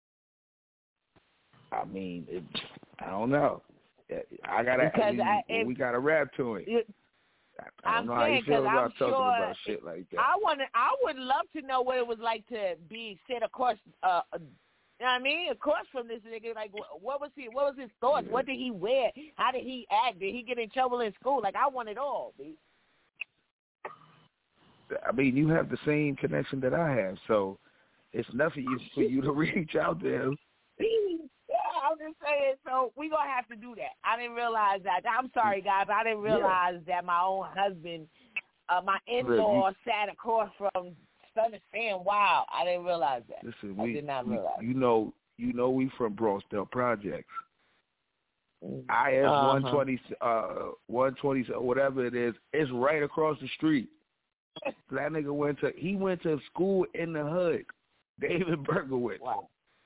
I mean, I don't know. We got to rap to it. I don't know how you feel about talking about shit like that. I would love to know what it was like to be sit across, you know what I mean, across from this nigga. Like, what was his thoughts? What did he wear? How did he act? Did he get in trouble in school? Like, I want it all, B. I mean, you have the same connection that I have, so it's nothing for you to reach out to him. Yeah, I'm just saying, so we're going to have to do that. I didn't realize that. I'm sorry, guys. I didn't realize that my own husband, my in-law sat across from Son of Sam. Wow, I didn't realize that. Listen, I did not realize. You know we from Bronxdale Projects. IS 120, 120, whatever it is, it's right across the street. That nigga went to school in the hood. David Berkowitz. Wow.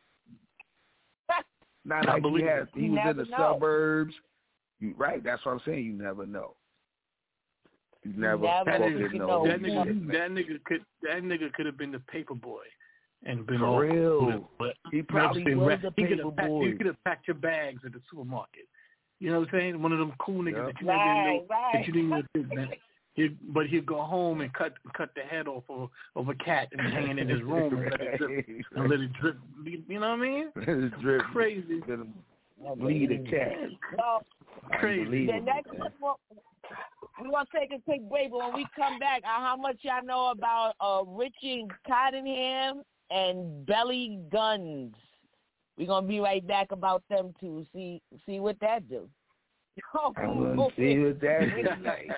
Not like he was in the suburbs. Right, that's what I'm saying. You never know. You never fucking know. That nigga could have been the paper boy and been for real. But he probably was the paper boy. He could have packed your bags at the supermarket. You know what I'm saying? One of them cool niggas that you never know that you didn't know. But he'd go home and cut the head off of a cat and hang it in his room and let it drip. You know what I mean? It's drip. Crazy. Bleed a cat. Well, crazy. The next one, we're going to take a quick break, but when we come back, how much y'all know about Richard Cottenham and Belly Guns? We're going to be right back about them two. See what that do. I'm going to see what that is like.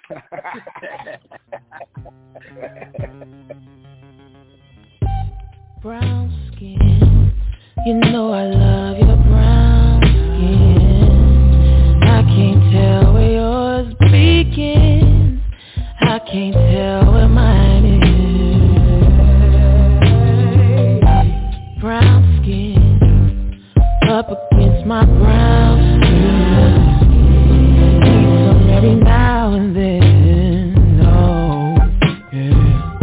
Brown skin, you know I love your brown skin. I can't tell where yours begins. I can't tell where mine is. Brown skin, up against my brown skin. Every now and then, oh, yeah.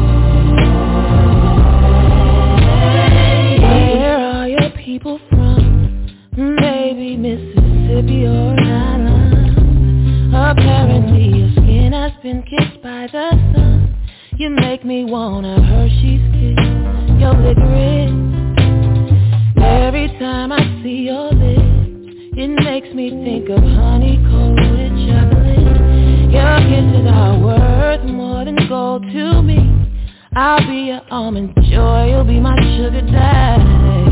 Where are your people from? Maybe Mississippi or Highland. Apparently your skin has been kissed by the sun. You make me want a Hershey's kiss, your licorice. Every time I see your lips, it makes me think of honey-coated chocolate. Your kisses are worth more than gold to me. I'll be your almond joy, you'll be my sugar daddy.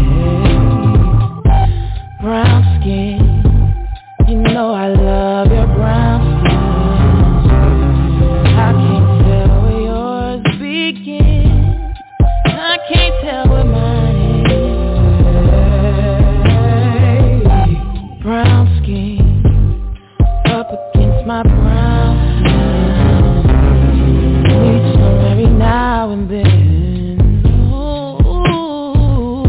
Brown skin, you know I love your brown skin. I can't tell where yours begins. I can't tell where mine is. Brown skin, up against my brown skin. Need some every now and then. Ooh.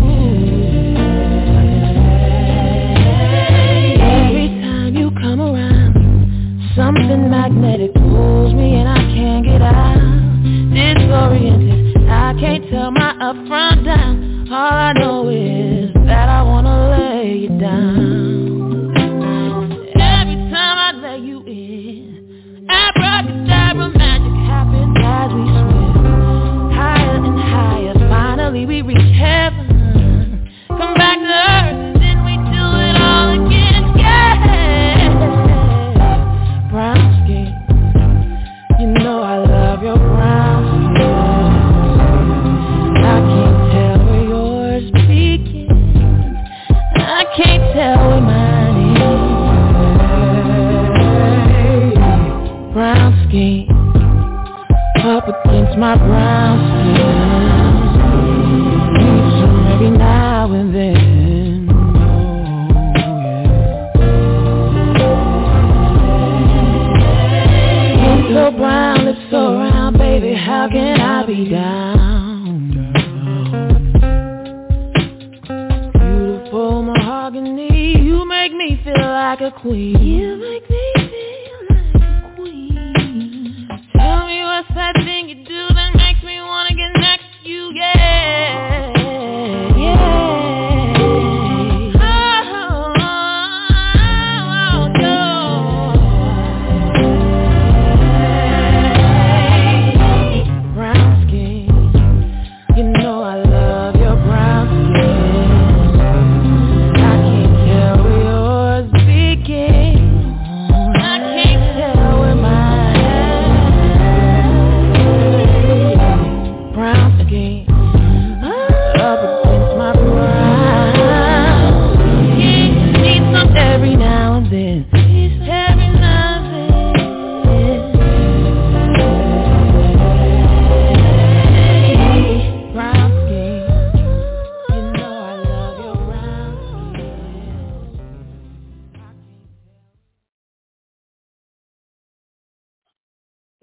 Every time you come around, something magnetic pulls me and I can't get out. Disoriented, I can't tell my up from down. All I know is that I wanna lay you down. Abracadabra magic happens as we swim higher and higher. Finally we reach heaven. Come back to earth and then we do it all again. Yeah. Brown skin, you know I love your brown skin. I can't tell where yours begins. I can't tell where mine is. Brown skin, up against my brown skin. Need some every now and then. Oh, yeah. Skin so brown, lips so round, baby, how can I be down? Beautiful mahogany, you make me feel like a queen. You make me tell me what's that thing you do that makes me wanna get next to you, yeah, yeah. Oh, no. Brown skin, you know I love your brown skin. I can't tell where yours begins.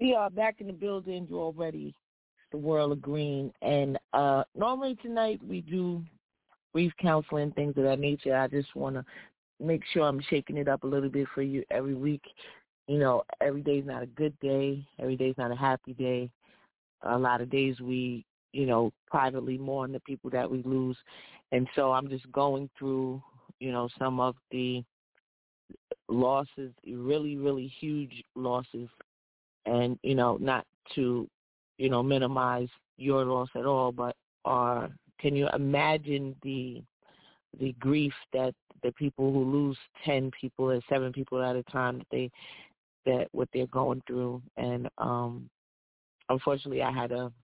We are back in the building. You're already the World of Green. And normally tonight we do brief counseling, things of that nature. I just want to make sure I'm shaking it up a little bit for you every week. You know, every day's not a good day. Every day's not a happy day. A lot of days we, you know, privately mourn the people that we lose. And so I'm just going through, you know, some of the losses, really, really huge losses. And, you know, not to, you know, minimize your loss at all, but can you imagine the grief that the people who lose 10 people or 7 people at a time, that what they're going through. And unfortunately, I had a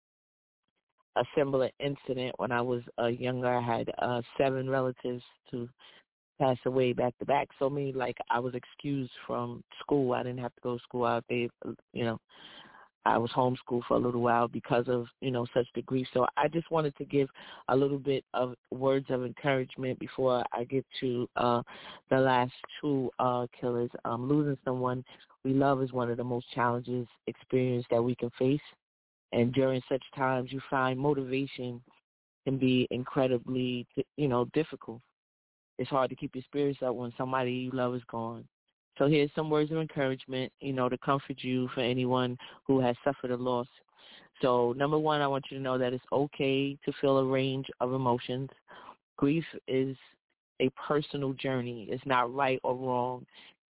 similar incident when I was younger. I had 7 relatives to pass away back to back. So I was excused from school. I didn't have to go to school out there. You know, I was homeschooled for a little while because of, you know, such the grief. So I just wanted to give a little bit of words of encouragement before I get to the last 2 killers. Losing someone we love is one of the most challenging experiences that we can face. And during such times, you find motivation can be incredibly, you know, difficult. It's hard to keep your spirits up when somebody you love is gone. So here's some words of encouragement, you know, to comfort you for anyone who has suffered a loss. So number 1, I want you to know that it's okay to feel a range of emotions. Grief is a personal journey. It's not right or wrong.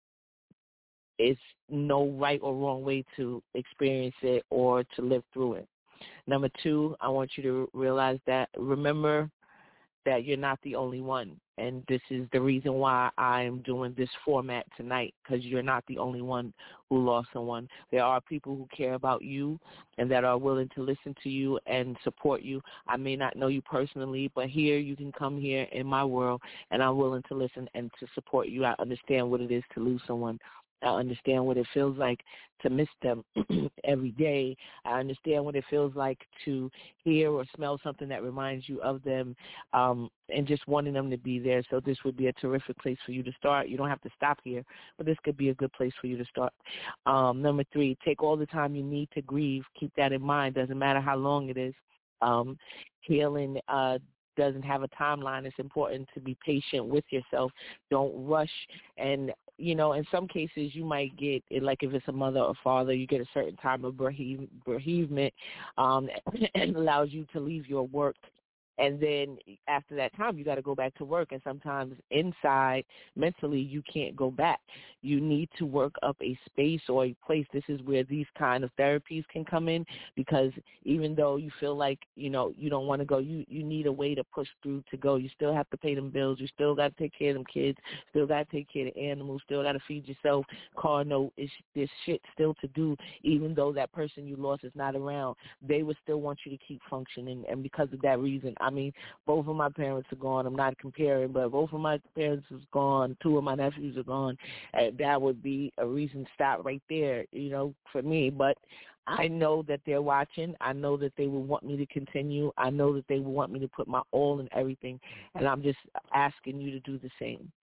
It's no right or wrong way to experience it or to live through it. Number 2, I want you to remember that you're not the only one. And this is the reason why I'm doing this format tonight, because you're not the only one who lost someone. There are people who care about you and that are willing to listen to you and support you. I may not know you personally, but here you can come here in my world, and I'm willing to listen and to support you. I understand what it is to lose someone. I understand what it feels like to miss them every day. I understand what it feels like to hear or smell something that reminds you of them, and just wanting them to be there. So this would be a terrific place for you to start. You don't have to stop here, but this could be a good place for you to start. Number 3, take all the time you need to grieve. Keep that in mind. Doesn't matter how long it is. Healing doesn't have a timeline. It's important to be patient with yourself. Don't rush. And, you know, in some cases you might get, like if it's a mother or father, you get a certain time of bereavement and allows you to leave your work. And then after that time, you got to go back to work. And sometimes inside, mentally, you can't go back. You need to work up a space or a place. This is where these kind of therapies can come in, because even though you feel like, you know, you don't want to go, you need a way to push through to go. You still have to pay them bills. You still got to take care of them kids. Still got to take care of the animals. Still got to feed yourself. Car note, there's shit still to do. Even though that person you lost is not around, they would still want you to keep functioning. And because of that reason, I mean, both of my parents are gone. I'm not comparing, but both of my parents is gone. 2 of my nephews are gone. That would be a reason to stop right there, you know, for me. But I know that they're watching. I know that they will want me to continue. I know that they will want me to put my all in everything, and I'm just asking you to do the same.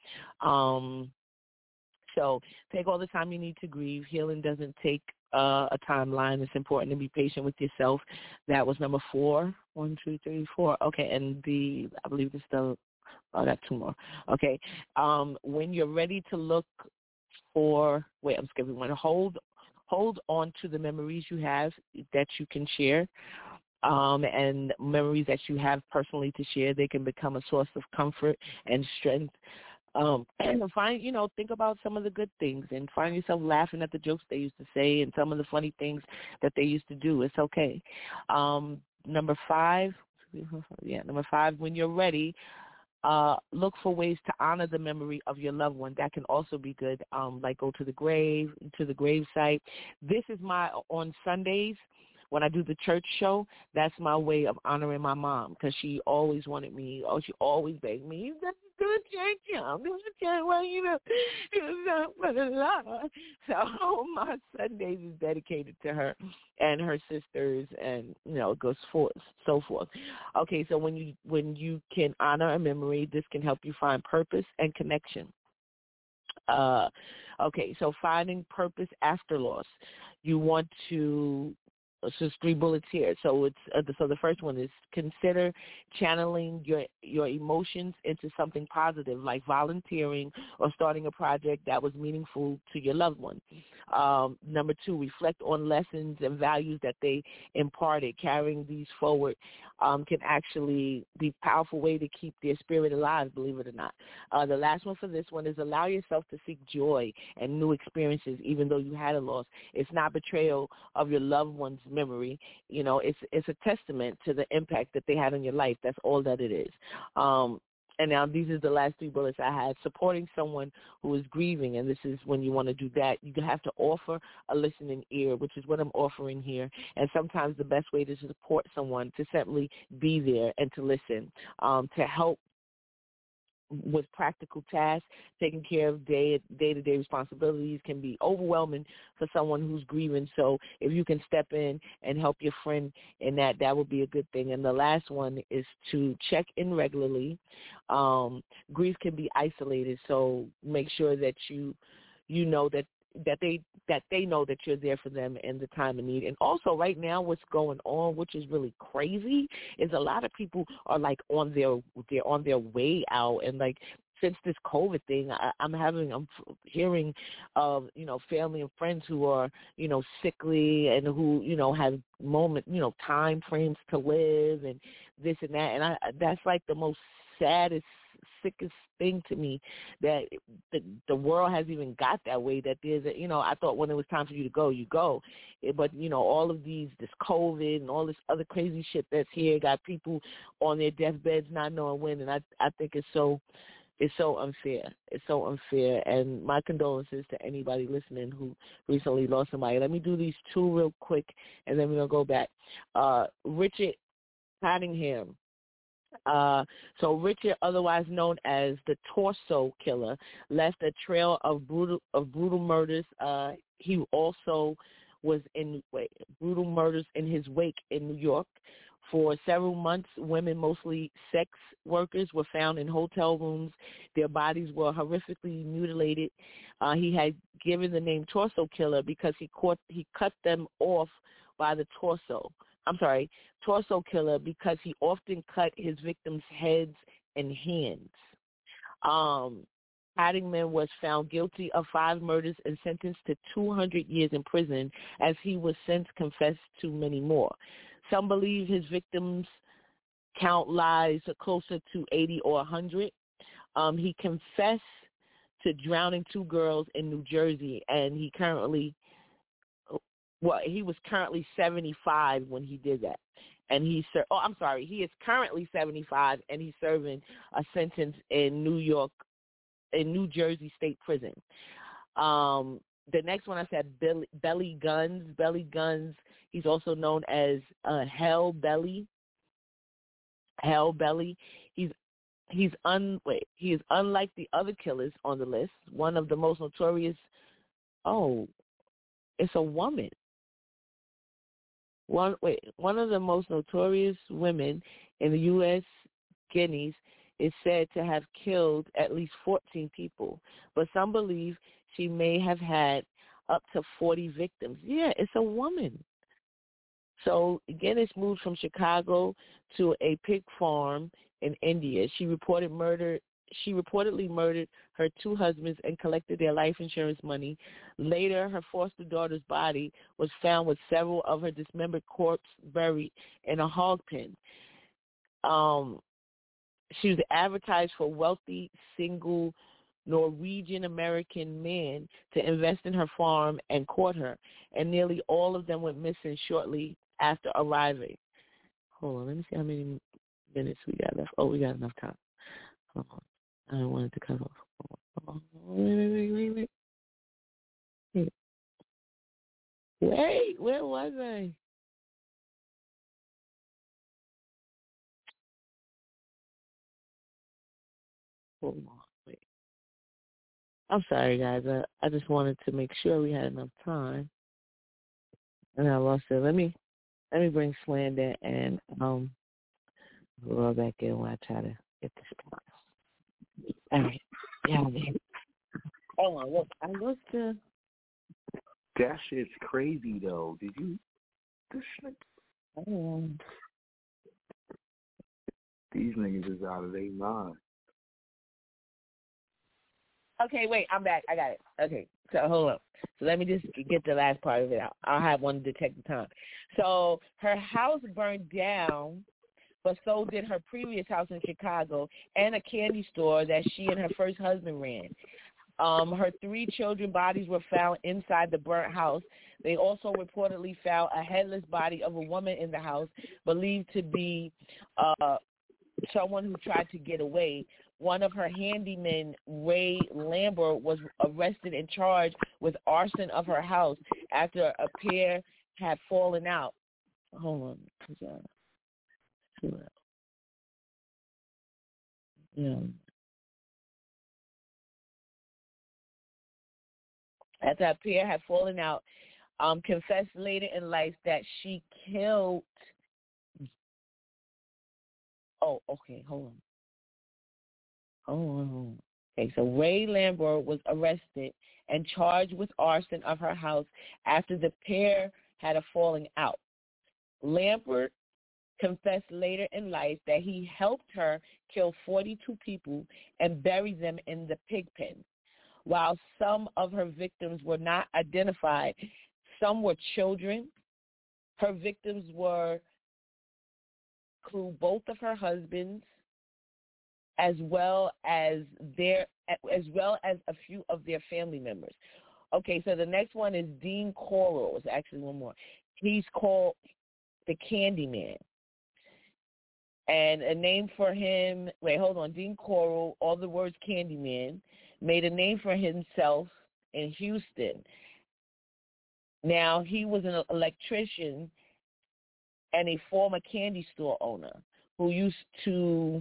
So take all the time you need to grieve. Healing doesn't take a timeline. It's important to be patient with yourself. That was number 4. 1, 2, 3, 4. Okay, and I believe it's I got 2 more. Okay, when you're ready to look for, I'm skipping one. Hold on to the memories you have that you can share. And memories that you have personally to share. They can become a source of comfort and strength. And think about some of the good things and find yourself laughing at the jokes they used to say and some of the funny things that they used to do. It's okay. Number 5, when you're ready, look for ways to honor the memory of your loved one. That can also be good. Like go to the grave site. This is on Sundays, when I do the church show, that's my way of honoring my mom, because she always wanted me. She always begged me, "You got to do a church show. Do a church, well, you know, it's not for the Lord." So my Sundays is dedicated to her and her sisters, and it goes so forth. Okay, so when you can honor a memory, this can help you find purpose and connection. Okay, so finding purpose after loss. You want to. So there's 3 bullets here. So it's so the first one is consider channeling your emotions into something positive, like volunteering or starting a project that was meaningful to your loved one. Number 2, reflect on lessons and values that they imparted. Carrying these forward can actually be a powerful way to keep their spirit alive, believe it or not. The last one for this one is allow yourself to seek joy and new experiences, even though you had a loss. It's not betrayal of your loved one's memory. You know, it's a testament to the impact that they had on your life. That's all that it is. And now these are the last 3 bullets I had. Supporting someone who is grieving, and this is when you want to do that. You have to offer a listening ear, which is what I'm offering here. And sometimes the best way to support someone, to simply be there and to listen, to help with practical tasks. Taking care of day-to-day responsibilities can be overwhelming for someone who's grieving. So if you can step in and help your friend in that would be a good thing. And the last one is to check in regularly. Grief can be isolated, so make sure that you know that they know that you're there for them in the time of need. And also right now what's going on, which is really crazy, is a lot of people are like they're on their way out. And like since this COVID thing, I'm hearing of, family and friends who are, sickly and who, have time frames to live and this and that. And that's like the most saddest, sickest thing to me, that the world has even got that way, that there's I thought when it was time for you to go, you go. But, all of this COVID and all this other crazy shit that's here got people on their deathbeds not knowing when. And I think it's so unfair. It's so unfair. And my condolences to anybody listening who recently lost somebody. Let me do these 2 real quick, and then we're going to go back. Richard Cottingham. So Richard, otherwise known as the Torso Killer, left a trail of brutal murders. He also was in brutal murders in his wake in New York. For several months, women, mostly sex workers, were found in hotel rooms. Their bodies were horrifically mutilated. He had given the name Torso Killer because he cut them off by the torso. Torso Killer because he often cut his victims' heads and hands. Paddington was found guilty of 5 murders and sentenced to 200 years in prison, as he was since confessed to many more. Some believe his victims' count lies closer to 80 or 100. He confessed to drowning 2 girls in New Jersey, and he was currently 75 when he did that. And he is currently 75, and he's serving a sentence in New Jersey State Prison. The next one I said, Belly Guns. Belly Guns, he's also known as Hell Belly. Hell Belly. He is unlike the other killers on the list. One of the most notorious. Oh, it's a woman. One of the most notorious women in the U.S. Guineas is said to have killed at least 14 people, but some believe she may have had up to 40 victims. Yeah, it's a woman. So Guinness moved from Chicago to a pig farm in India. She reportedly murdered her 2 husbands and collected their life insurance money. Later, her foster daughter's body was found with several of her dismembered corpses buried in a hog pen. She was advertised for wealthy, single Norwegian American men to invest in her farm and court her, and nearly all of them went missing shortly after arriving. Hold on, let me see how many minutes we got left. Oh, we got enough time. Hold on. I don't want it to cut off. Wait. Wait, where was I? Hold on, wait. I'm sorry, guys. I just wanted to make sure we had enough time, and I lost it. Let me bring Slander and roll back in while I try to get this. All right. Yeah. Hold on, look, what's the... That shit's crazy, though. Did you... This shit... These niggas is out of their mind. Okay, wait, I'm back. I got it. Okay, so hold on. So let me just get the last part of it out. I'll have one to take the time. So her house burned down, but so did her previous house in Chicago and a candy store that she and her first husband ran. Her 3 children bodies were found inside the burnt house. They also reportedly found a headless body of a woman in the house, believed to be someone who tried to get away. One of her handymen, Ray Lambert, was arrested and charged with arson of her house after a pair had fallen out. Hold on. Yeah. After a pair had fallen out, confessed later in life that she killed. Oh, okay, hold on. Okay, so Ray Lambert was arrested and charged with arson of her house after the pair had a falling out. Lambert confessed later in life that he helped her kill 42 people and bury them in the pig pen. While some of her victims were not identified, some were children. Her victims include both of her husbands, as well as a few of their family members. Okay, so the next one is Dean Corll. It's actually one more. He's called the Candyman. And a name for him, Dean Corll, all the words Candyman, made a name for himself in Houston. Now, he was an electrician and a former candy store owner who used to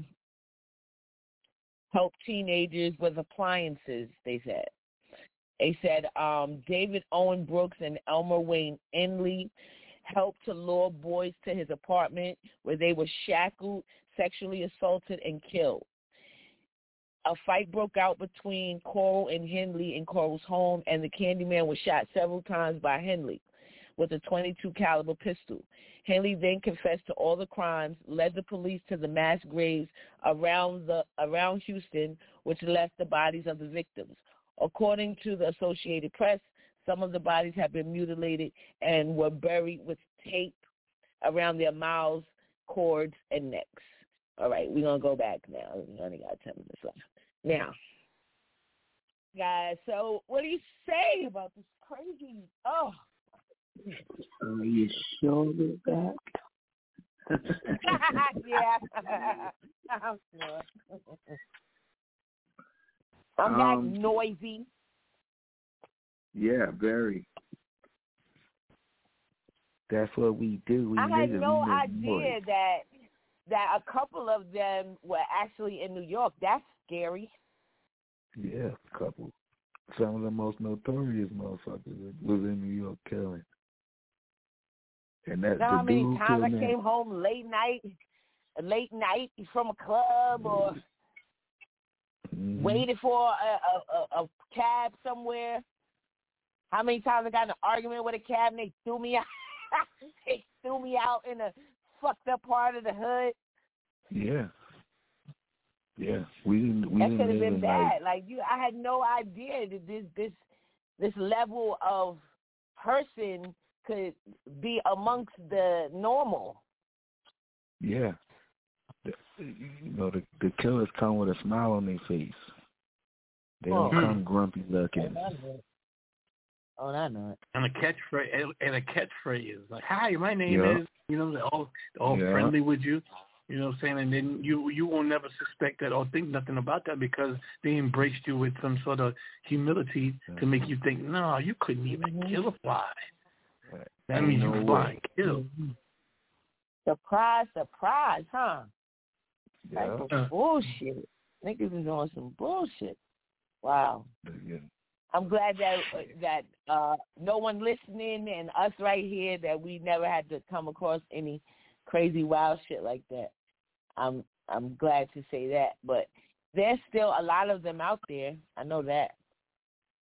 help teenagers with appliances, they said. They said David Owen Brooks and Elmer Wayne Enley helped to lure boys to his apartment where they were shackled, sexually assaulted, and killed. A fight broke out between Corll and Henley in Corll's home, and the Candyman was shot several times by Henley with a .22 caliber pistol. Henley then confessed to all the crimes, led the police to the mass graves around Houston, which left the bodies of the victims. According to the Associated Press, some of the bodies had been mutilated and were buried with tape around their mouths, cords, and necks. All right, we're going to go back now. We only got 10 minutes left. Now, guys, so what do you say about this crazy? Oh. Are you sure we're back? Yeah, I'm sure. I'm back noisy. Yeah, very. That's what we do. I had no idea that a couple of them were actually in New York. That's scary. Yeah, a couple. Some of the most notorious motherfuckers was in New York killing. And that's how many times I came home late night from a club or waited for a cab somewhere. How many times I got in an argument with a cab and they threw me out? They threw me out in a fucked up part of the hood. Yeah. Yeah. That could have been bad. I had no idea that this level of person could be amongst the normal. Yeah. The killers come with a smile on their face. They don't come grumpy looking. Oh, I know it. And a catchphrase like, "Hi, my name is," they're all friendly with you. You know what I'm saying? And then you will never suspect that or think nothing about that because they embraced you with some sort of humility to make you think, no, you couldn't even kill a fly. Right. That means you fly and kill. Surprise, huh? Yeah. Bullshit. Niggas is on some bullshit. Wow. Yeah. I'm glad that no one listening and us right here that we never had to come across any crazy wild shit like that. I'm glad to say that, but there's still a lot of them out there. I know that.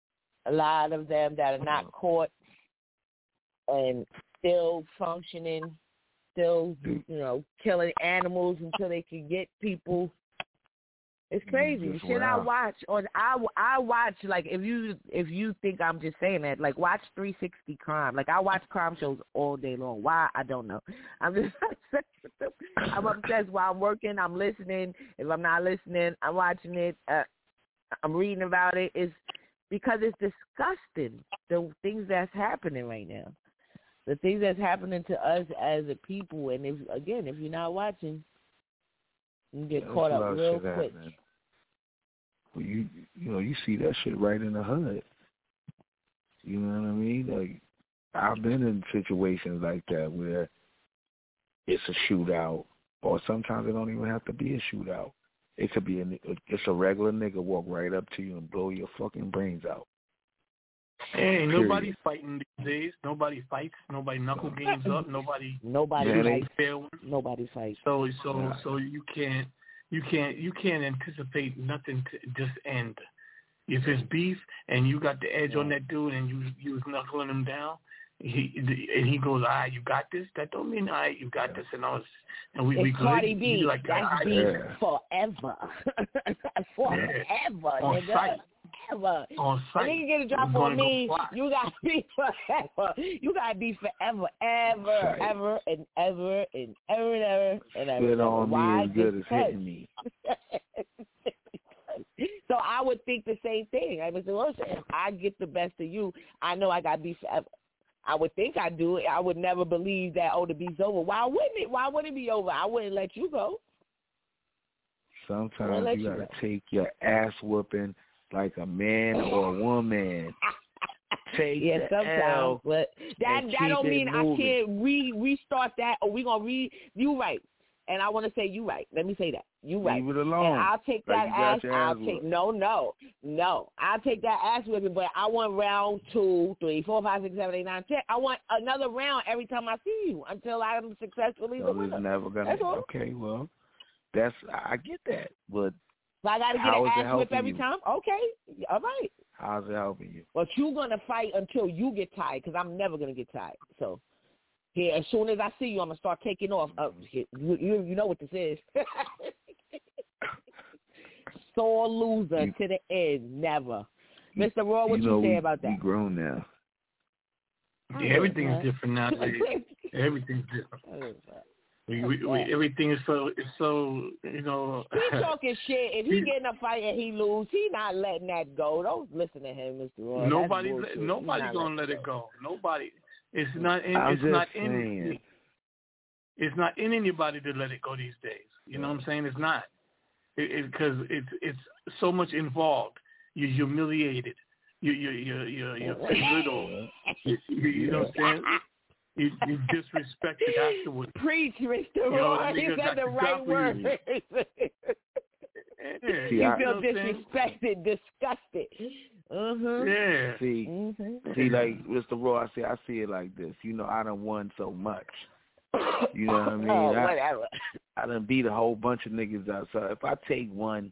A lot of them that are not caught and still functioning, still, killing animals until they can get people. It's crazy. Shit, I watch, like, if you think I'm just saying that, like, watch 360 Crime. Like, I watch crime shows all day long. Why? I don't know. I'm just obsessed with them. I'm obsessed while I'm working. I'm listening. If I'm not listening, I'm watching it. I'm reading about it. It's because it's disgusting, the things that's happening right now. The things that's happening to us as a people. And, if you're not watching, you get caught up real quick. Well, you see that shit right in the hood. You know what I mean? Like, I've been in situations like that where it's a shootout, or sometimes it don't even have to be a shootout. It could be it's a regular nigga walk right up to you and blow your fucking brains out. Hey, nobody's fighting these days. Nobody fights. Nobody knuckle games up. Nobody fights. Fair one. Nobody fights. So you can't anticipate nothing to just end. If it's beef and you got the edge on that dude and you was knuckling him down, he goes, you got this. That don't mean you got this. And we Cardi B. Like, that's beef forever, forever, on nigga. Site. Ever. On site. And then you get a drop on me. You got be forever. You got to be forever, ever, and ever, and ever, and ever, and ever. Spit on Why? me as good as hitting me. So I would think the same thing. I would say, listen, if I get the best of you, I know I got to be forever. I would think I do. I would never believe that, the beef's over. Why wouldn't it? Why wouldn't it be over? I wouldn't let you go. Sometimes you got to take your ass whooping like a man or a woman. Take the sometimes, L, but that don't mean moving. I can't restart that, or we gonna you right. And I want to say you right. Let me say that. You right. Leave it alone. And I'll take that ass. I'll take no. I'll take that ass whipping, but I want round 2, 3, 4, 5, 6, 7, 8, 9, 10. I want another round every time I see you until I'm successfully the winner. It's never gonna. Okay, well, I get that, but. So I got to get an ass whip every time? Okay. All right. How's it helping you? But you're going to fight until you get tired, because I'm never going to get tired. So, here, as soon as I see you, I'm going to start taking off. You know what this is. Sore loser to the end. Never. Mr. Raw, what you say about that? We grown now. Yeah, everything's different nowadays. Everything's different. Everything is so He talking shit. If he get in a fight and he lose, he not letting that go. Don't listen to him, Mr. Roy. Nobody's gonna let it go. Nobody. It's not in anybody to let it go these days. You know what I'm saying? It's not. Because it's so much involved. You're humiliated. You're belittled. You know what I'm saying? You disrespected afterwards. Preach, Mr. Roy. You said the right word. You feel disrespected, disgusted. Yeah. See, like Mr. Roy, I see it like this. I done won so much. You know what I mean? Whatever. I done beat a whole bunch of niggas out. So if I take one,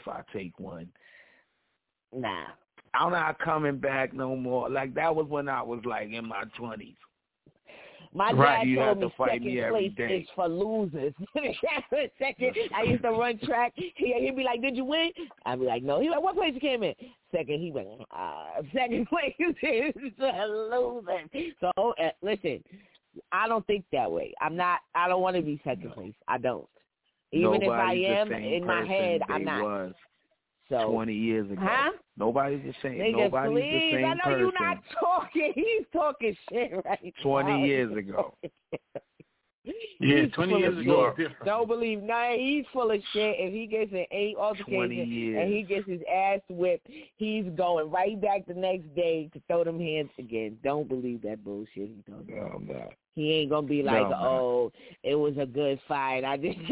nah, I'm not coming back no more. Like, that was when I was like in my 20s. My dad told me second place is for losers. Second, I used to run track. He'd be like, "Did you win?" I'd be like, "No." He's like, "What place you came in?" Second, he went, second place is losing. So, listen, I don't think that way. I don't want to be second place. I don't. Even if I am, in my head, I'm not. So 20 years ago. Huh? Nobody's the same. Nigga, Nobody's the same I know person. You're not talking. He's talking shit right 20 years ago. Yeah, 20 years ago is different. Don't believe nothing. He's full of shit. If he gets in 8 altercations and he gets his ass whipped, he's going right back the next day to throw them hands again. Don't believe that bullshit he talking about. No, I'm not. He ain't going to be like, it was a good fight. I just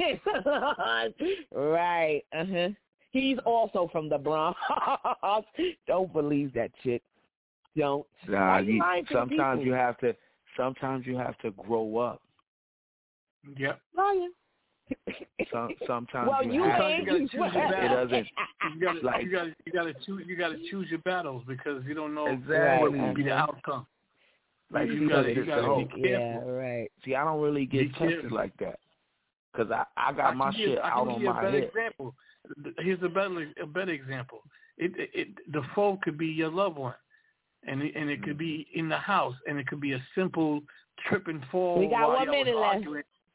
right. He's also from the Bronx. Don't believe that shit. Don't. Sometimes you have to grow up. Yep. Lying. Sometimes well, you you have, gotta choose your battles. it doesn't. You gotta choose your battles because you don't know Exactly. what will be the outcome. Like you gotta be careful. Yeah, right. See, I don't really get tested like that because I got my shit out on my head. Example. Here's a better example. The foe could be your loved one, and it could be in the house, and it could be a simple trip and fall. We got 1 minute left.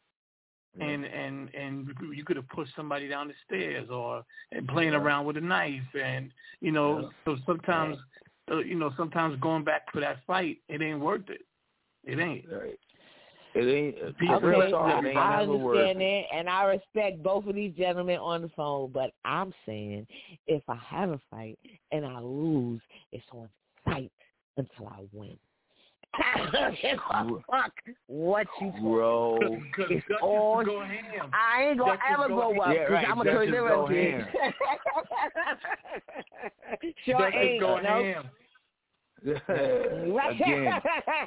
And you could have pushed somebody down the stairs and playing around with a knife, and so sometimes sometimes going back for that fight, it ain't worth it. It ain't. Right. It ain't. Okay, I understand it, and I respect both of these gentlemen on the phone, but I'm saying if I have a fight and I lose, it's on fight until I win. Fuck what you bro. It's all. I ain't gonna ever go up because I'm gonna turn them up here. Sure ain't. Go no. ham. Again.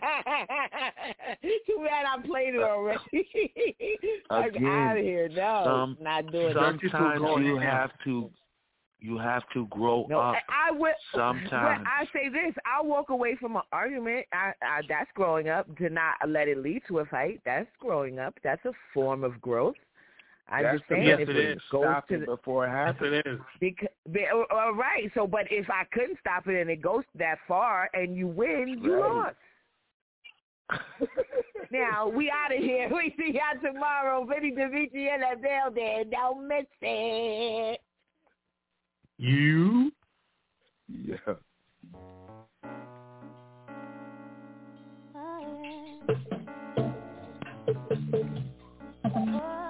Too bad I played it already. I'm out of here. No, not doing sometimes that. Sometimes you have to grow up. I will. Sometimes I say this: I'll walk away from an argument. That's growing up. To not let it lead to a fight. That's growing up. That's a form of growth. I'm just saying, if it goes to before it happens. All right. So, but if I couldn't stop it and it goes that far and you win, you lost. Now we out of here. We see y'all tomorrow. Vinny DeVici in the building. Don't miss it. You? Yeah. Oh.